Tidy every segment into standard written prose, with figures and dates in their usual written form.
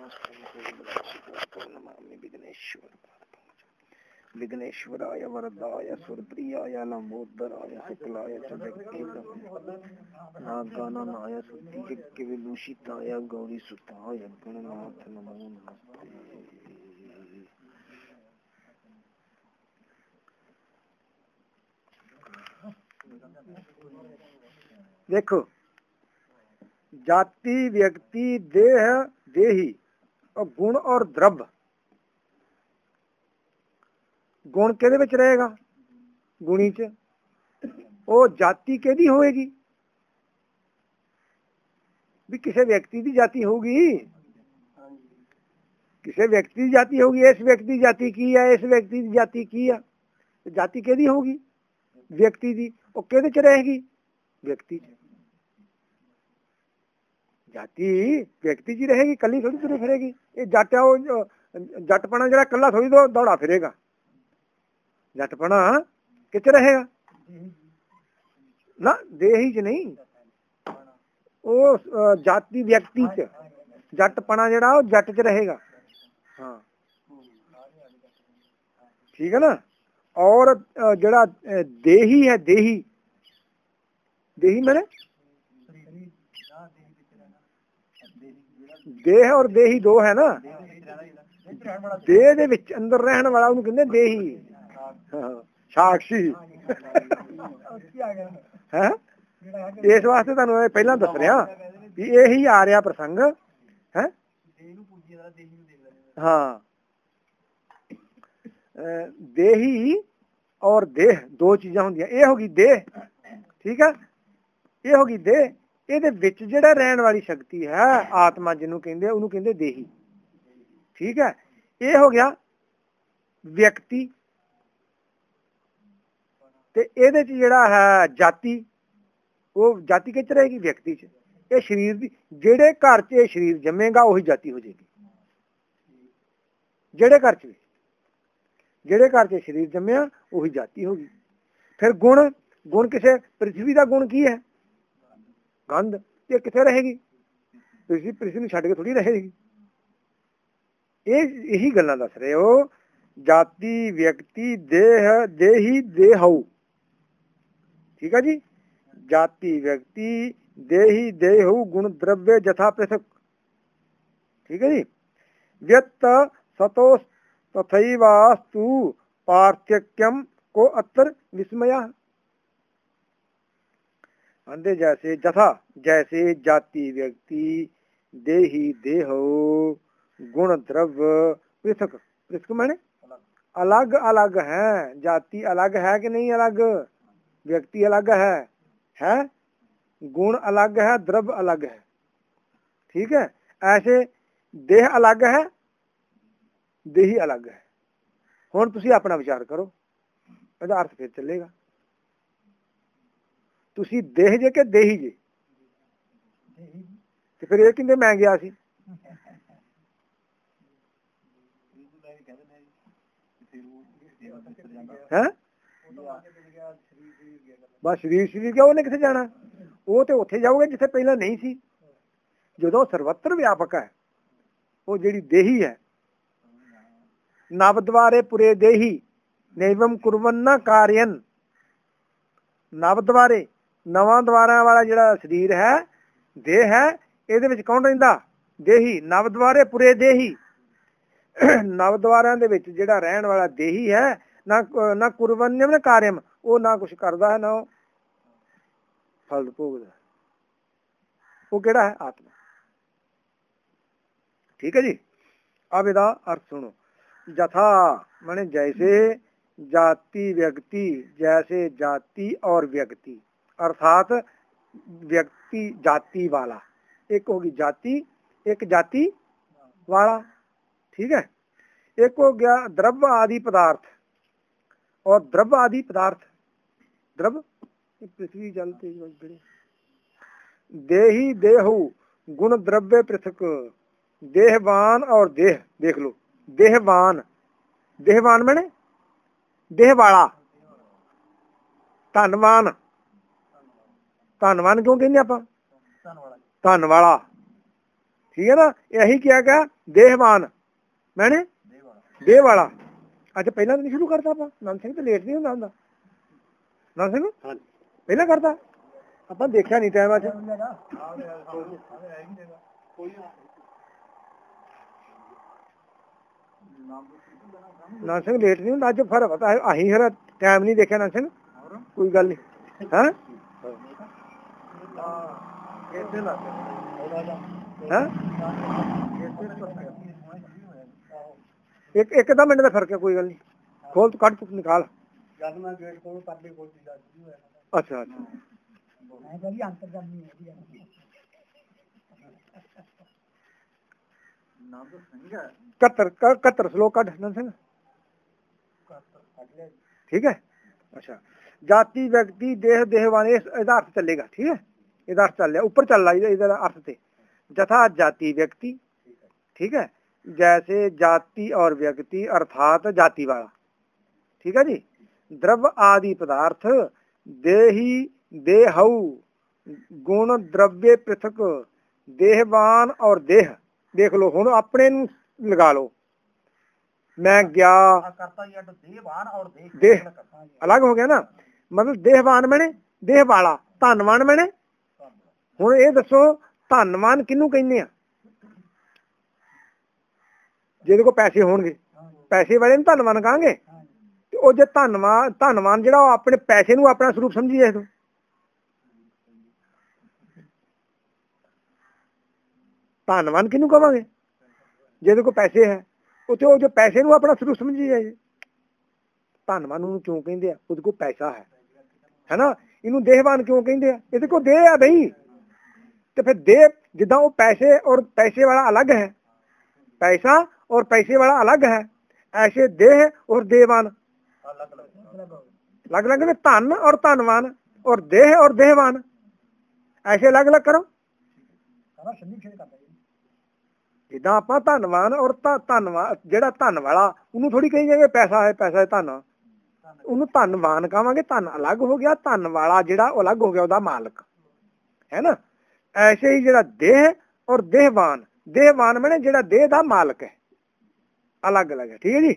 विघ्नेश्वराय वरदाय सुरप्रियाय लंबोदराय शुक्लाय नागाननाय शुद्धि विभूषिताय गौरी सुताय गणनाथ नमो नमस्ते। देखो जाति व्यक्ति देह देही और गुण और द्रव्य। गुण केदे विच रहेगा? गुणी च। ਉਹ जाति केदी होएगी? भी किसी व्यक्ति की जाति होगी, किसी व्यक्ति की जाति होगी। इस व्यक्ति की जाति की है, इस व्यक्ति की जाति की है। जाति केदी होगी? व्यक्ति की। वो केदे च रहेगी? व्यक्ति च। जाति व्यक्ति च रहेगी, कली थोड़ी तुरी फिरेगी। ये जट है, वो जटपना जरा कला थोड़ी दौड़ा फिरेगा। जटपना किच रहेगा ना, देही च नहीं। वो जाति व्यक्ति च, जटपना जरा वो जट च रहेगा। हाँ ठीक है ना। और जरा देही है, देही देही मैंने देह और देही दो है ना। देह दे विच अंदर रहन वाला उन्हें कहते देही। साक्षी है। इस वास्ते तुहानू पहला दस रहा भी यही आ रहा प्रसंग है। हाँ देही और देह दो चीज़ां होंदियां। ये होगी देह, ठीक है। ये होगी देह। ਇਹਦੇ ਵਿੱਚ ਜਿਹੜਾ ਰਹਿਣ ਵਾਲੀ ਸ਼ਕਤੀ ਹੈ ਆਤਮਾ ਜਿਹਨੂੰ ਕਹਿੰਦੇ ਉਹਨੂੰ ਕਹਿੰਦੇ ਦੇਹੀ, ਠੀਕ ਹੈ। ਇਹ ਹੋ ਗਿਆ ਵਿਅਕਤੀ। ਤੇ ਇਹਦੇ ਚ ਜਿਹੜਾ ਹੈ ਜਾਤੀ, ਉਹ ਜਾਤੀ ਕਿੱਚ ਰਹੇਗੀ? ਵਿਅਕਤੀ ਚ। ਇਹ ਸਰੀਰ ਦੀ, ਜਿਹੜੇ ਘਰ ਚ ਇਹ ਸਰੀਰ ਜੰਮੇਗਾ ਉਹੀ ਜਾਤੀ ਹੋ ਜਾਏਗੀ। ਜਿਹੜੇ ਘਰ ਚ, ਜਿਹੜੇ ਘਰ ਚ ਸਰੀਰ ਜੰਮਿਆ ਉਹੀ ਜਾਤੀ ਹੋਗੀ। ਫਿਰ ਗੁਣ, ਗੁਣ ਕਿਸੇ ਪ੍ਰਿਥਵੀ ਦਾ ਗੁਣ ਕੀ ਹੈ? गंध। ये किथे रहेगी? पृथ्वी छड़ के थोड़ी रहेगी। यही गल्लां दस रहे हो। जाति व्यक्ति देह देही देहौ, ठीक है जी। जाति व्यक्ति देही देहौ गुण द्रव्य जथा पृथक, ठीक है जी। व्यक्त सतो तथैवास्तु पार्थक्यम को अत्र विस्मया। अंधे जैसे जथा, जैसे जाति व्यक्ति देही देहो गुण द्रव्य पृथक। पृथक माने अलग अलग है। जाति अलग है कि नहीं? अलग। व्यक्ति अलग है? गुण अलग है, द्रव्य अलग है, ठीक है। ऐसे देह अलग है, देही अलग है। हुण तुसी अपना विचार करो, ਇਹਦਾ अर्थ फिर चलेगा। ਤੁਸੀਂ ਦੇਹ ਜੇ ਕਿ ਦੇਹੀ ਜੇ? ਤੇ ਫਿਰ ਇਹ ਕਹਿੰਦੇ ਮੈਂ ਗਿਆ ਸੀ। ਹੈ ਬਸ ਸਰੀਰ ਗਿਆ, ਉਹਨੇ ਕਿੱਥੇ ਜਾਣਾ? ਉਹ ਤੇ ਉੱਥੇ ਜਾਊਗਾ ਜਿੱਥੇ ਪਹਿਲਾਂ ਨਹੀਂ ਸੀ। ਜਦੋਂ ਸਰਵੱਤਰ ਵਿਆਪਕ ਹੈ ਉਹ ਜਿਹੜੀ ਦੇਹੀ ਹੈ। ਨਵ ਦਵਾਰੇ ਪੁਰੇ ਦੇਹੀ ਨੈਵਮ ਕੁਰਵਨ ਕਾਰਿਅਨ। ਨਵ ਦਵਾਰੇ, ਨਵਾਂ ਦਵਾਰਾਂ ਵਾਲਾ ਜਿਹੜਾ ਸਰੀਰ ਹੈ, ਦੇਹ ਹੈ, ਇਹਦੇ ਵਿੱਚ ਕੌਣ ਰਹਿੰਦਾ? ਦੇਹੀ। ਨਵ ਦਵਾਰੇ ਪੁਰੇ ਦੇਹੀ। ਨਵ ਦਵਾਰਾਂ ਦੇ ਵਿੱਚ ਜਿਹੜਾ ਰਹਿਣ ਵਾਲਾ ਦੇਹੀ ਹੈ, ਨਾ ਕੁਰਵਨਯਮ ਨਾ ਕਾਰਿਅਮ। ਉਹ ਨਾ ਕੁਛ ਕਰਦਾ ਹੈ, ਨਾ ਉਹ ਫਲ ਭੋਗਦਾ। ਉਹ ਕਿਹੜਾ ਹੈ? ਆਤਮਾ, ठीक है जी। अब इहदा अर्थ सुनो। जथा माने जैसे जाति व्यक्ति, जैसे जाति और व्यक्ति, अर्थात व्यक्ति जाति वाला। एक होगी जाति, एक जाति वाला, ठीक है। एक हो गया द्रव्य आदि पदार्थ और द्रव्य आदि पदार्थ। द्रव्य पृथ्वी जल तेज। देही देहु गुण द्रव्य पृथक। देहवान और देह, देख लो। देहवान, देहवान मैंने देह वाला। धनवान, धनवान क्यों कहते आप? धन वाला, ठीक है ना। यही क्या क्या देहवान मैंने देह वाला। अच्छा पहला तो नहीं शुरू करता आप नंद सिंह तो लेट नहीं ਹੁੰਦਾ ਹੁੰਦਾ नंद सिंह ਪਹਿਲਾਂ ਕਰਦਾ ਆਪਾਂ ਦੇਖਿਆ ਨਹੀਂ ਟਾਈਮ ਅੱਜ नंद सिंह लेट नहीं ਹੁੰਦਾ ਅੱਜ ਫਿਰ ਪਤਾ ਅਸੀਂ ਫਿਰ ਟਾਈਮ ਨਹੀਂ ਦੇਖਿਆ नंद सिंह ਕੋਈ ਗੱਲ ਨਹੀਂ ਹਾਂ ਹਾਂ एक आधा मिनट का फर्क है कोई गल नहीं खोल तो कट तू निकाल अच्छा अच्छा कत्तर स्लो कट सिंह ठीक है। अच्छा जाति व्यक्ति देह देहवान इसका अर्थ चलेगा ठीक है इधर अर्थ चल रहा ऊपर चल रहा है इधर अर्थ से यथा जाति व्यक्ति ठीक है जैसे जाति और व्यक्ति अर्थात जाति वाला ठीक है जी। द्रव्य आदि पदार्थ देही देहऊ गुण द्रव्य पृथक देहवान और देह देख लो हुण अपने नूं लगा लो मैं गया देह अलग हो गया ना मतलब देहवान मैंने देह वाला धनवान मैंने हुण ये दसो धनवान किनू कहने ਜਿਹਦੇ ਕੋਲ ਪੈਸੇ ਹੋਣਗੇ ਪੈਸੇ ਵਾਲੇ ਨੂੰ ਧੰਨਵਾਨ ਕਹਾਂਗੇ ਤੇ ਉਹ ਜੇ ਧੰਨਵਾਨ ਜਿਹੜਾ ਉਹ ਆਪਣੇ ਪੈਸੇ ਨੂੰ ਆਪਣਾ ਸਰੂਪ ਸਮਝੀ ਜਾਏ ਤੋ ਧੰਨਵਾਨ ਕਿਹਨੂੰ ਕਹਾਂਗੇ ਜਿਹਦੇ ਕੋਲ ਪੈਸੇ ਹੈ ਉੱਥੇ ਉਹ ਜੋ ਪੈਸੇ ਨੂੰ ਆਪਣਾ ਸਰੂਪ ਸਮਝੀ ਜਾਏ ਧੰਨਵਾਨ ਨੂੰ ਕਿਉਂ ਕਹਿੰਦੇ ਆ ਉਹਦੇ ਕੋਲ ਪੈਸਾ ਹੈ ਨਾ ਇਹਨੂੰ ਦੇਹਵਾਨ ਕਿਉਂ ਕਹਿੰਦੇ ਆ ਇਹਦੇ ਕੋਲ ਦੇਹ ਆ ਬਈ ਤੇ ਫਿਰ ਦੇਹ ਜਿੱਦਾਂ ਉਹ ਪੈਸੇ ਔਰ ਪੈਸੇ ਵਾਲਾ ਅਲੱਗ ਹੈ पैसा और पैसे वाला अलग है ऐसे देह और देहवान अलग अलग में धन और धनवान और देह और देहवान ऐसे अलग अलग करो जिदा आप धनवान और धनवान जेड़ा धन वाला उन्होंने थोड़ी कही जाएंगे पैसा है धन उन्होंने धनवान कहांगे धन अलग हो गया धन वाला जेड़ा अलग हो गया उसका मालक है ना। ऐसे ही जेड़ा देह और देहवान देहवान मैंने जेड़ा देह का मालक है अलग अलग है ठीक है जी।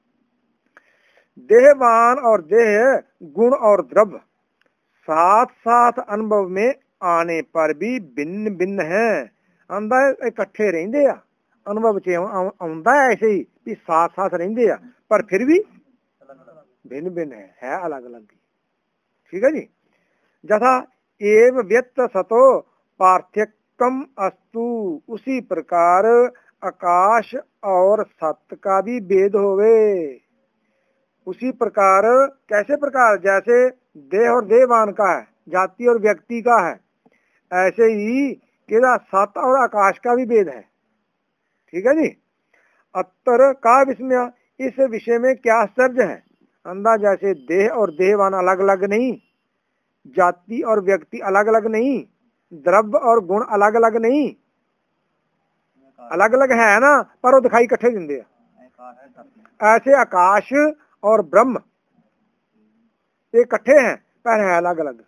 देहवान और देह गुण और द्रव्य साथ साथ अनुभव में आने पर भी भिन्न भिन्न है आंदा इकट्ठे रहंदे आ अनुभव च आउंदा ऐसे ही भी साथ साथ रहंदे आ पर फिर भी भिन्न भिन्न है अलग अलग ठीक है जी। जथा एव व्यक्त सतो पार्थक्य कम अस्तु उसी प्रकार आकाश और सत्य का भी भेद होवे उसी प्रकार कैसे प्रकार जैसे देह और देहवान का है जाति और व्यक्ति का है ऐसे ही केदा सत्य और आकाश का भी भेद है ठीक है जी। अत्तर का विस्मय इस विषय में क्या आश्चर्य है अंदा जैसे देह और देहवान अलग अलग नहीं जाति और व्यक्ति अलग अलग नहीं द्रव्य और गुण अलग अलग नहीं अलग अलग है ना पर वो दिखाई इकट्ठे दिंदे ऐसे आकाश और ब्रह्म ये इकट्ठे हैं पर है अलग अलग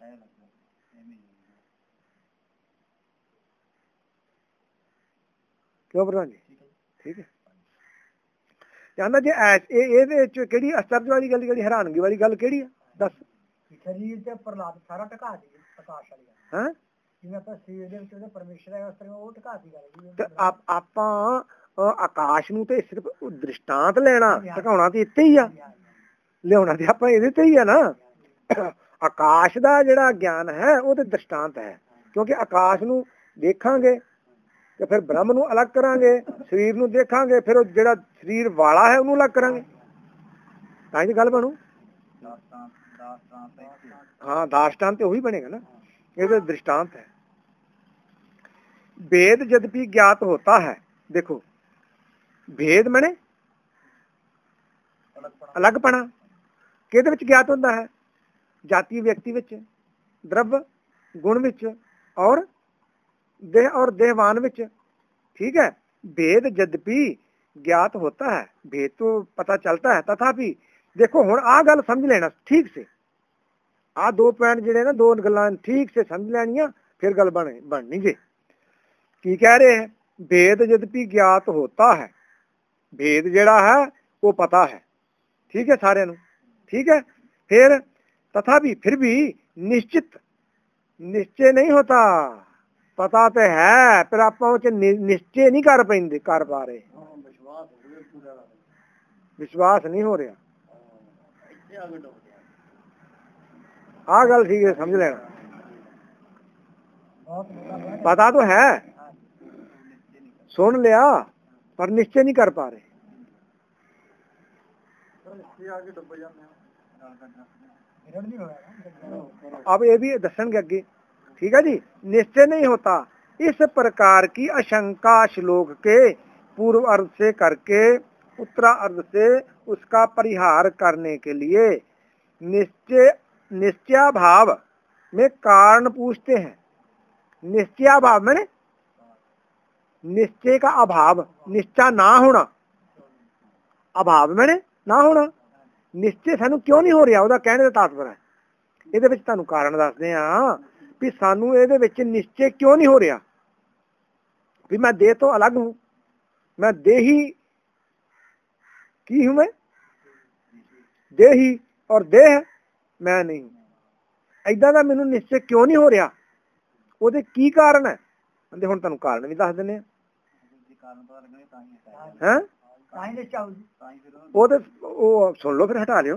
क्यों प्रधान जी ठीक है जानदा जी ਇਹਦੇ ਚ ਕਿਹੜੀ ਅਸਰਜ ਵਾਲੀ ਗੱਲ ਕਿਹੜੀ ਹੈਰਾਨਗੀ ਵਾਲੀ ਗੱਲ ਕਿਹੜੀ ਆ ਦੱਸ ਸਰੀਰ ਤੇ ਪ੍ਰਲਾਦ ਸਾਰਾ ਟਕਾ ਦੇ ਆਕਾਸ਼ ਵਾਲੀ ਹਾਂ ਆਪਾਂ ਆਕਾਸ਼ ਨੂੰ ਤੇ ਸਿਰਫ ਦ੍ਰਿਸ਼ਟਾਂਤ ਲੈਣਾ ਟਿਕਾਉਣਾ ਤੇ ਇੱਥੇ ਹੀ ਆ ਲਿਆਉਣਾ ਤੇ ਆਪਾਂ ਇਹਦੇ ਤੇ ਹੀ ਆ ਨਾ ਆਕਾਸ਼ ਦਾ ਜਿਹੜਾ ਗਿਆਨ ਹੈ ਉਹ ਤੇ ਦ੍ਰਿਸ਼ਟਾਂਤ ਹੈ ਕਿਉਂਕਿ ਆਕਾਸ਼ ਨੂੰ ਦੇਖਾਂਗੇ ਤੇ ਫਿਰ ਬ੍ਰਹਮ ਨੂੰ ਅਲੱਗ ਕਰਾਂਗੇ ਸਰੀਰ ਨੂੰ ਦੇਖਾਂਗੇ ਫਿਰ ਉਹ ਜਿਹੜਾ ਸਰੀਰ ਵਾਲਾ ਹੈ ਉਹਨੂੰ ਅਲੱਗ ਕਰਾਂਗੇ ਤਾਂ ਇਹ ਗੱਲ ਬਣੂ ਹਾਂ ਦਾਸ਼ਟਾਂਤ ਤੇ ਉਹੀ ਬਣੇਗਾ ना ये तो दृष्टांत है। भेद यद्यपि ज्ञात होता है देखो भेद मने अलगपना किहदे विच ज्ञात होता है जाति व्यक्ति विच द्रव्य गुण विच और देह और देहवान विच ठीक है। भेद यद्यपि ज्ञात होता है भेद तो पता चलता है तथापि देखो हुण आ गल समझ लेना ठीक से आ दो पॉइंट जिहड़े ना दो गल्लां ठीक से समझ लैणियां फिर गल बननी जे की कह रहे हैं भेद यद्यपि ज्ञात होता है, भेद जेड़ा है वो पता है, ठीक है सारे नू, ठीक है। फिर तथापि फिर भी निश्चित निश्चय नहीं होता, पता तो है पर आप निश्चय नहीं कर पाते, कर पा रहे, विश्वास नहीं हो रहा। आ गल ठीक है, समझ लेना। पता तो है, सुन लिया पर निश्चय नहीं कर पा रहे। अब ये भी दसणगे अगे, ठीक है जी। निश्चय नहीं होता, इस प्रकार की आशंका श्लोक के पूर्व अर्ध से करके उत्तरा अर्ध से उसका परिहार करने के लिए निश्चयाभाव में कारण पूछते हैं। निश्चयाभाव मैंने निश्चय का अभाव, निश्चय ना होना, अभाव मैंने ना होना। निश्चय सानू क्यों नहीं हो रहा, ਉਹਦਾ कहने का तात्पर्य है। ਇਹਦੇ ਵਿੱਚ ਤੁਹਾਨੂੰ ਕਾਰਨ ਦੱਸਦੇ ਆ ਵੀ ਸਾਨੂੰ ਇਹਦੇ ਵਿੱਚ ਨਿਸ਼ਚय क्यों नहीं हो रहा भी मैं देह तो अलग हूं, मैं देही की हूं, मैं देही और देह मैं नहीं। ਏਦਾਂ ਦਾ ਮੈਨੂੰ ਨਿਸ਼ਚय क्यों नहीं हो रहा, ਉਹਦੇ ਕੀ ਕਾਰਨ ਹੈ। ਕਹਿੰਦੇ ਹੁਣ ਤੁਹਾਨੂੰ ਕਾਰਨ ਵੀ ਦੱਸ ਦਿੰਦੇ ਆ। ਹੈ ਉਹ ਤੇ ਉਹ ਸੁਣ ਲਓ, ਫਿਰ ਹਟਾ ਲਿਓ।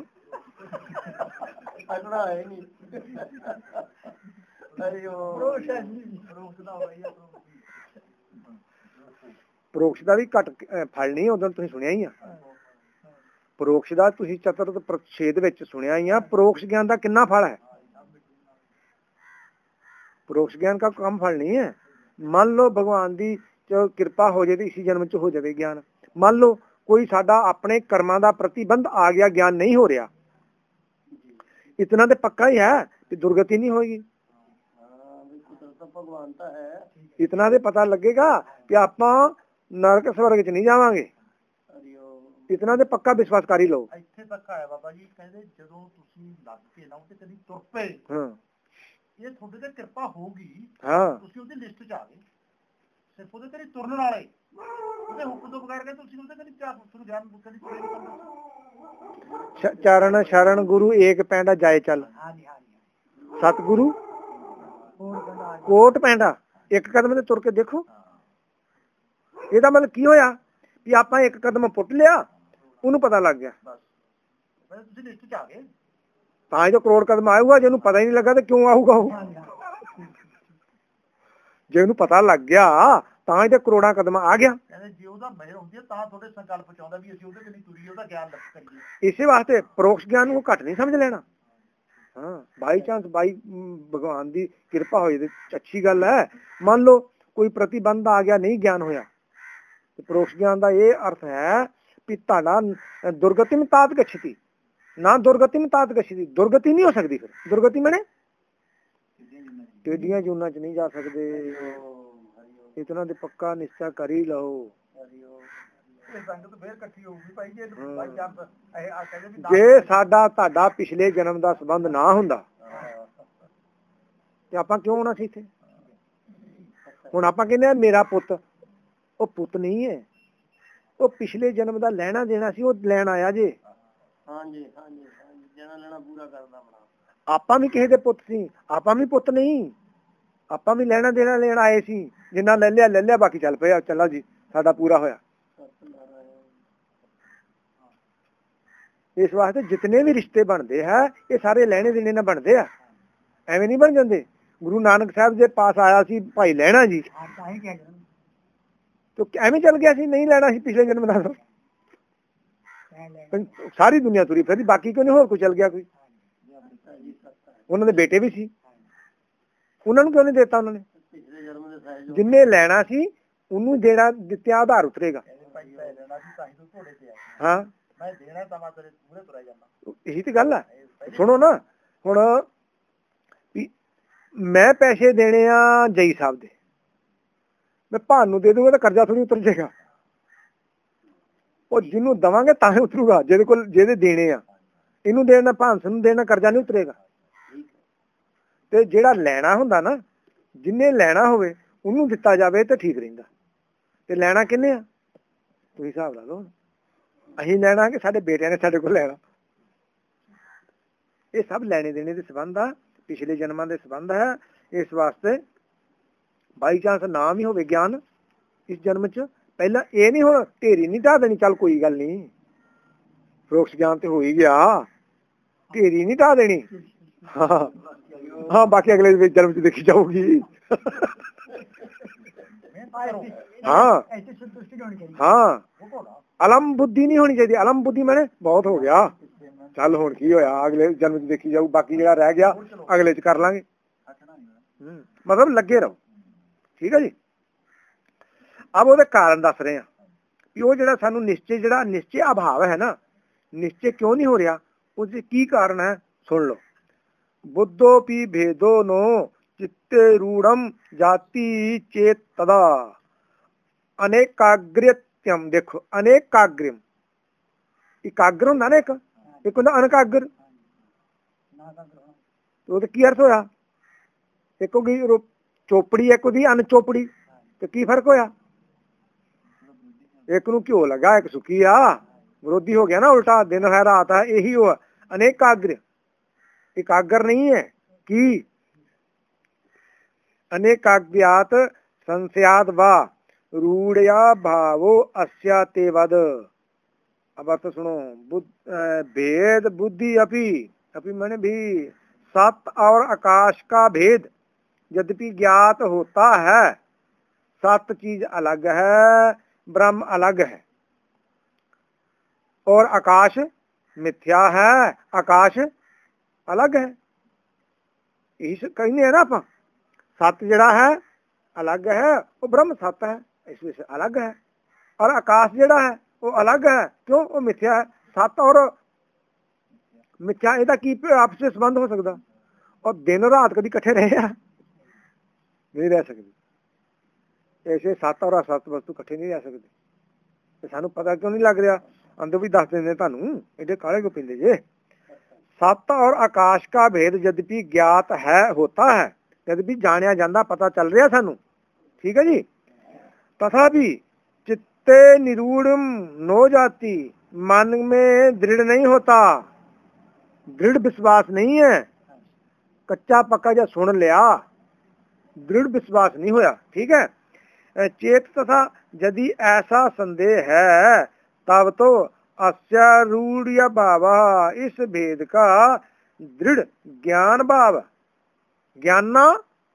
ਪਰੋਕਸ਼ ਦਾ ਵੀ ਘੱਟ ਫਲ ਨਹੀਂ, ਉਦੋਂ ਤੁਸੀਂ ਸੁਣਿਆ ਹੀ ਆ। ਪਰੋਕਸ਼ ਦਾ ਤੁਸੀਂ ਚਤੁਰਥ ਪ੍ਰਛੇਦ ਵਿੱਚ ਸੁਣਿਆ ਹੀ ਆ। ਪਰੋਕਸ਼ ਗਿਆਨ ਦਾ ਕਿੰਨਾ ਫਲ ਹੈ। परोक्ष ज्ञान का कम फल नहीं है। मान लो भगवान की जो कृपा हो जाए इसी जन्म च हो जाए ज्ञान, मान लो कोई साडा अपने कर्मां दा प्रतिबंध आ गया, ज्ञान नहीं हो रहा, इतना तो पक्का ही है कि दुर्गति नहीं होगी। इतना तो पता लगेगा कि आप नरक स्वर्ग च नहीं जावांगे, इतना तो पक्का विश्वास कर ही लो। ਇਹ ਤੁਹਾਡੇ ਤੇ ਕਿਰਪਾ ਹੋਊਗੀ, ਹਾਂ ਤੁਸੀਂ ਉਹਦੀ ਲਿਸਟ ਚ ਆ ਗਏ, ਸਿਰਫ ਉਹਦੇ ਤੇ ਤੁਰਨ ਵਾਲੇ, ਉਹਦੇ ਹੁਕਮ ਤੋਂ ਬਗੈਰ ਤੁਸੀਂ ਉਹਦੇ ਤੇ ਤੁਹਾਨੂੰ ਗਿਆਨ ਕਦੀ ਤੁਰੇ ਨਹੀਂ ਕਰਦੇ। ਚਰਨ ਸ਼ਰਨ ਗੁਰੂ ਏਕ ਪੈਂਡਾ ਜਾਏ ਚੱਲ, ਸਤਿਗੁਰੂ ਕੋਟ ਪੈਂਡਾ, ਇੱਕ ਕਦਮ ਤੇ ਤੁਰ ਕੇ ਦੇਖੋ। ਇਹਦਾ ਮਤਲਬ ਕੀ ਹੋਇਆ ਵੀ ਆਪਾਂ ਇੱਕ ਕਦਮ ਪੁੱਟ ਲਿਆ, ਉਹਨੂੰ ਪਤਾ ਲੱਗ ਗਿਆ, ਤੁਸੀਂ ਲਿਸਟ ਚ ਆ ਗਏ। ਤਾਂ ਜੋ ਕਰੋੜ ਕਦਮ ਆਊਗਾ, ਜੇ ਉਹਨੂੰ ਪਤਾ ਹੀ ਨਹੀਂ ਲੱਗਾ ਤੇ ਕਿਉਂ ਆਊਗਾ ਉਹ। ਜੇ ਉਹਨੂੰ ਪਤਾ ਲੱਗ ਗਿਆ ਤਾਂ ਹੀ ਤੇ ਕਰੋੜਾਂ ਕਦਮ ਆ ਗਿਆ। ਜੇ ਉਹਦਾ ਮਿਹਰ ਹੁੰਦੀ ਹੈ ਤਾਂ ਤੁਹਾਡੇ ਸੰਕਲਪ ਚ ਆਉਂਦਾ ਵੀ ਅਸੀਂ ਉਹਦੇ ਲਈ ਤੁਰੀਏ, ਉਹਦਾ ਗਿਆਨ ਕਰੀਏ। ਇਸੇ ਵਾਸਤੇ ਪਰੋਕਸ਼ ਗਿਆਨ ਨੂੰ ਘੱਟ ਨਹੀਂ ਸਮਝ ਲੈਣਾ। ਹਾਂ ਬਾਈ ਚਾਂਸ ਬਾਈ ਭਗਵਾਨ ਦੀ ਕਿਰਪਾ ਹੋਈ ਤੇ ਅੱਛੀ ਗੱਲ ਹੈ। ਮੰਨ ਲਓ ਕੋਈ ਪ੍ਰਤੀਬੰਧ ਆ ਗਿਆ, ਨਹੀਂ ਗਿਆਨ ਹੋਇਆ, ਤੇ ਪਰੋਕਸ਼ ਗਿਆਨ ਦਾ ਇਹ ਅਰਥ ਹੈ ਵੀ ਤੁਹਾਡਾ ਦੁਰਗਤੀ में तात गच्छति, ना दुर्गति में तात गच्छति, दुर्गति नहीं हो सकती। फिर दुर्गति मैंने टेढ़ियां जूना च नहीं जा सकते, इतना तो पक्का निश्चय कर ही लो। ਜੇ ਸਾਡਾ ਤੁਹਾਡਾ ਪਿਛਲੇ ਜਨਮ ਦਾ ਸੰਬੰਧ ਨਾ ਹੁੰਦਾ ਤੇ ਆਪਾਂ ਕਿਉਂ ਆਉਣਾ ਸੀ ਇੱਥੇ। ਹੁਣ ਆਪਾਂ ਕਹਿੰਦੇ ਆ ਮੇਰਾ ਪੁੱਤ, ਉਹ ਪੁੱਤ ਨਹੀਂ ਹੈ, ਉਹ ਪਿਛਲੇ ਜਨਮ ਦਾ ਲੈਣਾ ਦੇਣਾ ਸੀ, ਉਹ ਲੈਣ ਆਇਆ ਜੇ। ਹਾਂਜੀ ਹਾਂਜੀ ਦੇਣਾ ਲੈਣਾ ਪੂਰਾ ਕਰਦਾ ਬਣਾ। ਆਪਾਂ ਵੀ ਕਿਸੇ ਦੇ ਪੁੱਤ ਸੀ, ਆਪਾਂ ਵੀ ਪੁੱਤ ਨਹੀਂ, ਆਪਾਂ ਵੀ ਲੈਣਾ ਦੇਣਾ ਲੈਣ ਆਏ ਸੀ। ਜਿੰਨਾ ਲੈ ਲਿਆ, ਬਾਕੀ ਚੱਲ ਪਿਆ, ਚੱਲਾ ਜੀ ਸਾਡਾ ਪੂਰਾ ਹੋਇਆ। ਇਸ ਵਾਸਤੇ ਜਿਤਨੇ ਵੀ ਰਿਸ਼ਤੇ ਬਣਦੇ ਹੈ ਇਹ ਸਾਰੇ ਲੈਣੇ ਦੇਣੇ ਨਾਲ ਬਣਦੇ ਆ, ਐਵੇਂ ਨਹੀਂ ਬਣ ਜਾਂਦੇ। ਗੁਰੂ ਨਾਨਕ ਸਾਹਿਬ ਦੇ ਪਾਸ ਆਇਆ ਸੀ ਭਾਈ ਲੈਣਾ ਜੀ, ਤੇ ਐਵੇਂ ਚੱਲ ਗਿਆ ਸੀ, ਨਹੀਂ ਲੈਣਾ ਸੀ ਪਿਛਲੇ ਜਨਮ ਦਾ। ਸਾਰੀ ਦੁਨੀਆ ਤੁਰੀ ਫਿਰਦੀ, ਬਾਕੀ ਕਿਉਂ ਨਹੀਂ ਹੋਰ ਕੋਈ ਚੱਲ ਗਿਆ ਕੋਈ। ਉਹਨਾਂ ਦੇ ਬੇਟੇ ਵੀ ਸੀ, ਉਹਨਾਂ ਨੂੰ ਕਿਉਂ ਨਹੀਂ ਦਿੱਤਾ ਉਹਨਾਂ ਨੇ। ਜਿੰਨੇ ਲੈਣਾ ਸੀ ਉਹਨੂੰ ਜਿਹੜਾ ਦਿੱਤਿਆ ਆਧਾਰ ਉਤਰੇਗਾ। ਹਾਂ ਇਹੀ ਤੇ ਗੱਲ ਹੈ। ਸੁਣੋ ਨਾ, ਹੁਣ ਵੀ ਮੈਂ ਪੈਸੇ ਦੇਣੇ ਆ ਜਈ ਸਾਹਿਬ ਦੇ, ਮੈਂ ਭਾਨ ਨੂੰ ਦੇ ਦੂੰਗਾ ਤਾਂ ਕਰਜ਼ਾ ਥੋੜੀ ਉਤਰ ਜਾਏਗਾ। ਉਹ ਜਿਹਨੂੰ ਦਵਾਂਗੇ ਤਾਂ ਹੀ ਉਤਰੂਗਾ, ਜਿਹਦੇ ਕੋਲ ਜਿਹਦੇ ਦੇਣੇ ਆ। ਇਹਨੂੰ ਦੇਣਾ, ਭਾਂਸ ਨੂੰ ਦੇਣਾ, ਕਰਜ਼ਾ ਨਹੀਂ ਉਤਰੇਗਾ। ਤੇ ਜਿਹੜਾ ਲੈਣਾ ਹੁੰਦਾ ਨਾ, ਜਿੰਨੇ ਲੈਣਾ ਹੋਵੇ ਉਹਨੂੰ ਦਿੱਤਾ ਜਾਵੇ ਤਾਂ ਠੀਕ ਰਹਿੰਦਾ। ਤੇ ਲੈਣਾ ਕਿੰਨੇ ਆ ਤੁਸੀਂ ਹਿਸਾਬ ਲਾ ਲਓ। ਅਸੀਂ ਲੈਣਾ ਕਿ ਸਾਡੇ ਬੇਟਿਆਂ ਨੇ ਸਾਡੇ ਕੋਲ ਲੈਣਾ। ਇਹ ਸਭ ਲੈਣੇ ਦੇਣੇ ਦੇ ਸੰਬੰਧ ਆ, ਪਿਛਲੇ ਜਨਮਾਂ ਦੇ ਸੰਬੰਧ ਹੈ। ਇਸ ਵਾਸਤੇ ਬਾਈ ਚਾਂਸ ਨਾ ਵੀ ਹੋਵੇ ਗਿਆਨ ਇਸ ਜਨਮ ਚ, ਪਹਿਲਾਂ ਇਹ ਨਹੀਂ ਹੁਣ ਢੇਰੀ ਨਹੀਂ ਢਾਹ ਦੇਣੀ, ਚੱਲ ਕੋਈ ਗੱਲ ਨਹੀਂ ਫਰੋਕਸ ਗਿਆਨ ਤੇ ਹੋ ਹੀ ਗਿਆ, ਢੇਰੀ ਨਹੀਂ ਢਾਹ ਦੇਣੀ। ਹਾਂ ਬਾਕੀ ਅਗਲੇ ਜਨਮ ਚ ਦੇਖੀ ਜਾਊਗੀ। ਹਾਂ ਹਾਂ, ਅਲਮ ਬੁੱਧੀ ਨਹੀਂ ਹੋਣੀ ਚਾਹੀਦੀ। ਅਲਮ ਬੁੱਧੀ ਮੈਨੇ ਬਹੁਤ ਹੋ ਗਿਆ, ਚੱਲ ਹੁਣ ਕੀ ਹੋਇਆ, ਅਗਲੇ ਜਨਮ ਚ ਦੇਖੀ ਜਾਊ, ਬਾਕੀ ਜਿਹੜਾ ਰਹਿ ਗਿਆ ਅਗਲੇ ਚ ਕਰ ਲਾਂਗੇ। ਮਤਲਬ ਲੱਗੇ ਰਹੋ, ਠੀਕ ਹੈ ਜੀ। ਅਬ ਉਹਦੇ ਕਾਰਨ ਦੱਸ ਰਹੇ ਆ ਕਿ ਉਹ ਜਿਹੜਾ ਸਾਨੂੰ ਨਿਸ਼ਚੇ, ਜਿਹੜਾ ਨਿਸ਼ਚੇ ਅਭਾਵ ਹੈ ਨਾ, ਨਿਸ਼ਚੇ ਕਿਉਂ ਨਹੀਂ ਹੋ ਰਿਹਾ, ਉਹਦੇ ਕੀ ਕਾਰਨ ਹੈ ਸੁਣ ਲਓ। ਬੁੱਧੋ ਪੀ ਭੇਦੋ ਨੋ ਚਿੱਤੇ ਰੂੜਮ ਜਾਤੀ ਚੇਤ ਤਦਾ ਅਨੇਕਾਗ੍ਰਿਤਮ। ਦੇਖੋ ਅਨੇਕਾਗ੍ਰਿਮ, ਇਕਾਗਰ ਹੁੰਦਾ ਨਾ, ਇੱਕ ਹੁੰਦਾ ਅਨਕਾਗਰ। ਉਹਦਾ ਕੀ ਅਰਥ ਹੋਇਆ? ਇੱਕ ਹੋ ਗਈ ਚੋਪੜੀ, ਇੱਕ ਉਹਦੀ ਅਨਚੋਪੜੀ, ਤੇ ਕੀ ਫਰਕ ਹੋਇਆ? ਇੱਕ ਨੂੰ ਘਿਓ ਲੱਗਾ, ਇੱਕ ਸੁੱਕੀ ਆ, ਵਿਰੋਧੀ ਹੋ ਗਿਆ ਨਾ, ਉਲਟਾ ਦਿਨ ਹੈ ਰਾਤ ਹੈ, ਇਹੀ ਉਹ ਅਨੇਕਾਗ੍ਰ। ਇਕਾਗਰ ਨਹੀਂ ਹੈ। ਕੀ ਅਨੇਕਾਗਿਆਤ ਸੰਸਿਆਦ ਵਾ ਰੂੜਿਆ ਭਾਵੋ ਅਸਿਆ ਤੇ ਵਦ। अब अर्थ सुनो। भेद बुद्धि अपि, अपि मैंने भी, सत और आकाश का भेद यद्यपि ज्ञात होता है, सत चीज अलग है, ब्रह्म अलग है, और आकाश मिथ्या है, आकाश अलग है। यही कहने है ना आप, सत जड़ा है अलग है, वो ब्रह्म सत है, इसमें से अलग है। और आकाश जड़ा है वो अलग है, क्यों? वो मिथ्या है। सत और मिथ्या ਇਹਦਾ ਕੀ ਆਪਸ ਵਿੱਚ ਸੰਬੰਧ ਹੋ ਸਕਦਾ? ਔਰ ਦਿਨ ਰਾਤ ਕਦੀ ਇਕੱਠੇ ਰਹੇ ਆ? ਨਹੀਂ ਰਹਿ ਸਕਦੇ। ਐਸੇ ਸੱਤ ਔਰ ਅਸਤ ਵਸਤੂ ਇਕੱਠੇ ਨਹੀਂ ਰਹਿ ਸਕਦੇ। ਤੇ ਸਾਨੂੰ ਪਤਾ ਕਿਉਂ ਨਹੀਂ ਲੱਗ ਰਿਹਾ? ਅੰਦਰ ਵੀ ਦੱਸ ਦਿੰਦੇ ਤੁਹਾਨੂੰ, ਇਹਦੇ ਕਾਲੇ ਕਿਉਂ ਪੀਂਦੇ ਜੇ? ਸੱਤ ਔਰ ਆਕਾਸ਼ ਕਾ ਭੇਦ ਯਦਪि ਗਿਆਤ ਹੈ ਹੋਤਾ ਹੈ, ਯਦਪि ਜਾਣਿਆ ਜਾਂਦਾ, ਪਤਾ ਚੱਲ ਰਿਹਾ ਸਾਨੂੰ, ਠੀਕ ਹੈ ਜੀ। तथापि चित्ते निरूढ़ नो जाती, मन में दृढ़ नहीं होता, दृढ़ विश्वास नहीं है। कच्चा पक्का जो सुन लिया, दृढ़ विश्वास नहीं होया, ठीक है। चेत तथा यदि ऐसा संदेह है तब तो अस्यारूढ़ भाव, इस भेद का दृढ़ ज्ञान भाव, ज्ञाना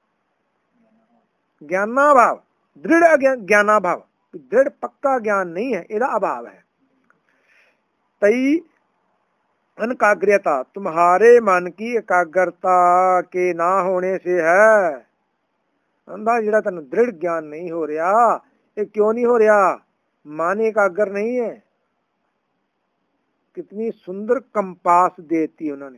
ज्ञाना भाव, दृढ़ ज्ञाना भाव, दृढ़ पक्का ज्ञान नहीं है, ਇਹਦਾ अभाव है। तई अनकाग्रता तुम्हारे मन की एकाग्रता के ना होने से है। अंधा ਜਿਹੜਾ ਤੈਨੂੰ दृढ़ ज्ञान नहीं हो रहा, ये क्यों नहीं हो रहा? मन एकाग्र नहीं है। कितनी सुंदर कंपास देती उन्होंने।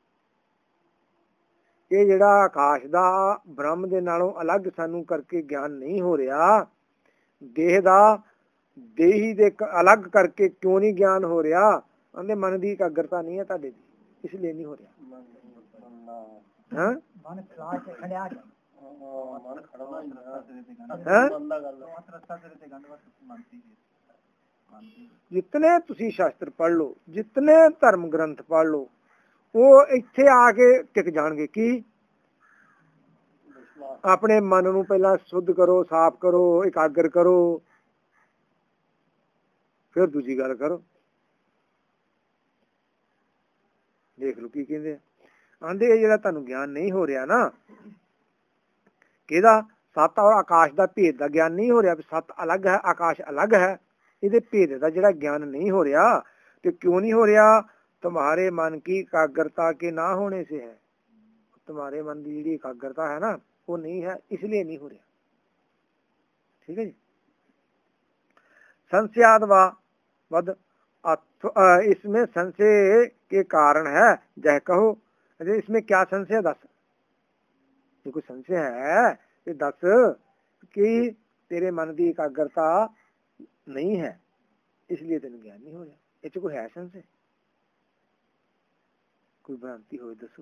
ਇਹ ਜਿਹੜਾ ਆਕਾਸ਼ ਦਾ ਬ੍ਰਹਮ ਦੇ ਨਾਲੋਂ ਅਲੱਗ ਸਾਨੂੰ ਕਰਕੇ ਗਿਆਨ ਨਹੀਂ ਹੋ ਰਿਹਾ, ਦੇਹ ਦਾ ਦੇਹੀ ਦੇ ਅਲੱਗ ਕਰਕੇ ਕਿਉਂ ਨਹੀਂ ਗਿਆਨ ਹੋ ਰਿਹਾ? ਉਹਦੇ ਮਨ ਦੀ ਇਕਾਗਰਤਾ ਨਹੀਂ ਹੈ ਤੁਹਾਡੇ ਦੀ, ਇਸ ਲਈ ਨਹੀਂ ਹੋ ਰਿਹਾ। ਹਾਂ जितने ਤੁਸੀਂ ਸ਼ਾਸਤਰ ਪੜ੍ਹ ਲਓ, ਜਿਤਨੇ ਧਰਮ ਗ੍ਰੰਥ ਪੜ੍ਹ ਲਓ, ਉਹ ਇੱਥੇ ਆ ਕੇ ਟਿਕ ਜਾਣਗੇ। ਕੀ? ਆਪਣੇ ਮਨ ਨੂੰ ਪਹਿਲਾਂ ਸ਼ੁੱਧ ਕਰੋ, ਸਾਫ਼ ਕਰੋ, ਇਕਾਗਰ ਕਰੋ, ਫਿਰ ਦੂਜੀ ਗੱਲ ਕਰੋ। ਦੇਖ ਲਓ ਕੀ ਕਹਿੰਦੇ ਆ। ਆਂਦੇ ਜਿਹੜਾ ਤੁਹਾਨੂੰ ਗਿਆਨ ਨਹੀਂ ਹੋ ਰਿਹਾ ਨਾ, ਕਿਹਦਾ? ਸੱਤ ਔਰ ਆਕਾਸ਼ ਦਾ ਭੇਦ ਦਾ ਗਿਆਨ ਨਹੀਂ ਹੋ ਰਿਹਾ, ਸੱਤ ਅਲੱਗ ਹੈ, ਆਕਾਸ਼ ਅਲੱਗ ਹੈ, ਇਹਦੇ ਭੇਦ ਦਾ ਜਿਹੜਾ ਗਿਆਨ ਨਹੀਂ ਹੋ ਰਿਹਾ। ਤੇ ਕਿਉਂ ਨਹੀਂ ਹੋ ਰਿਹਾ? तुम्हारे मन की एकाग्रता के ना होने से है। तुम्हारे मन की जी एकाग्रता है ना, वो नहीं है, इसलिए नहीं हो रहा, ठीक है जी। संशयाद वद, इसमें संशय के कारण है, जय कहो। अरे इसमें क्या संशय? दस, कोई संशय है कि दस कि तेरे मन की एकाग्रता नहीं है, इसलिए तेन ज्ञान नहीं हो रहा। ये कोई है संशय? कोई भ्रांति हो दसो।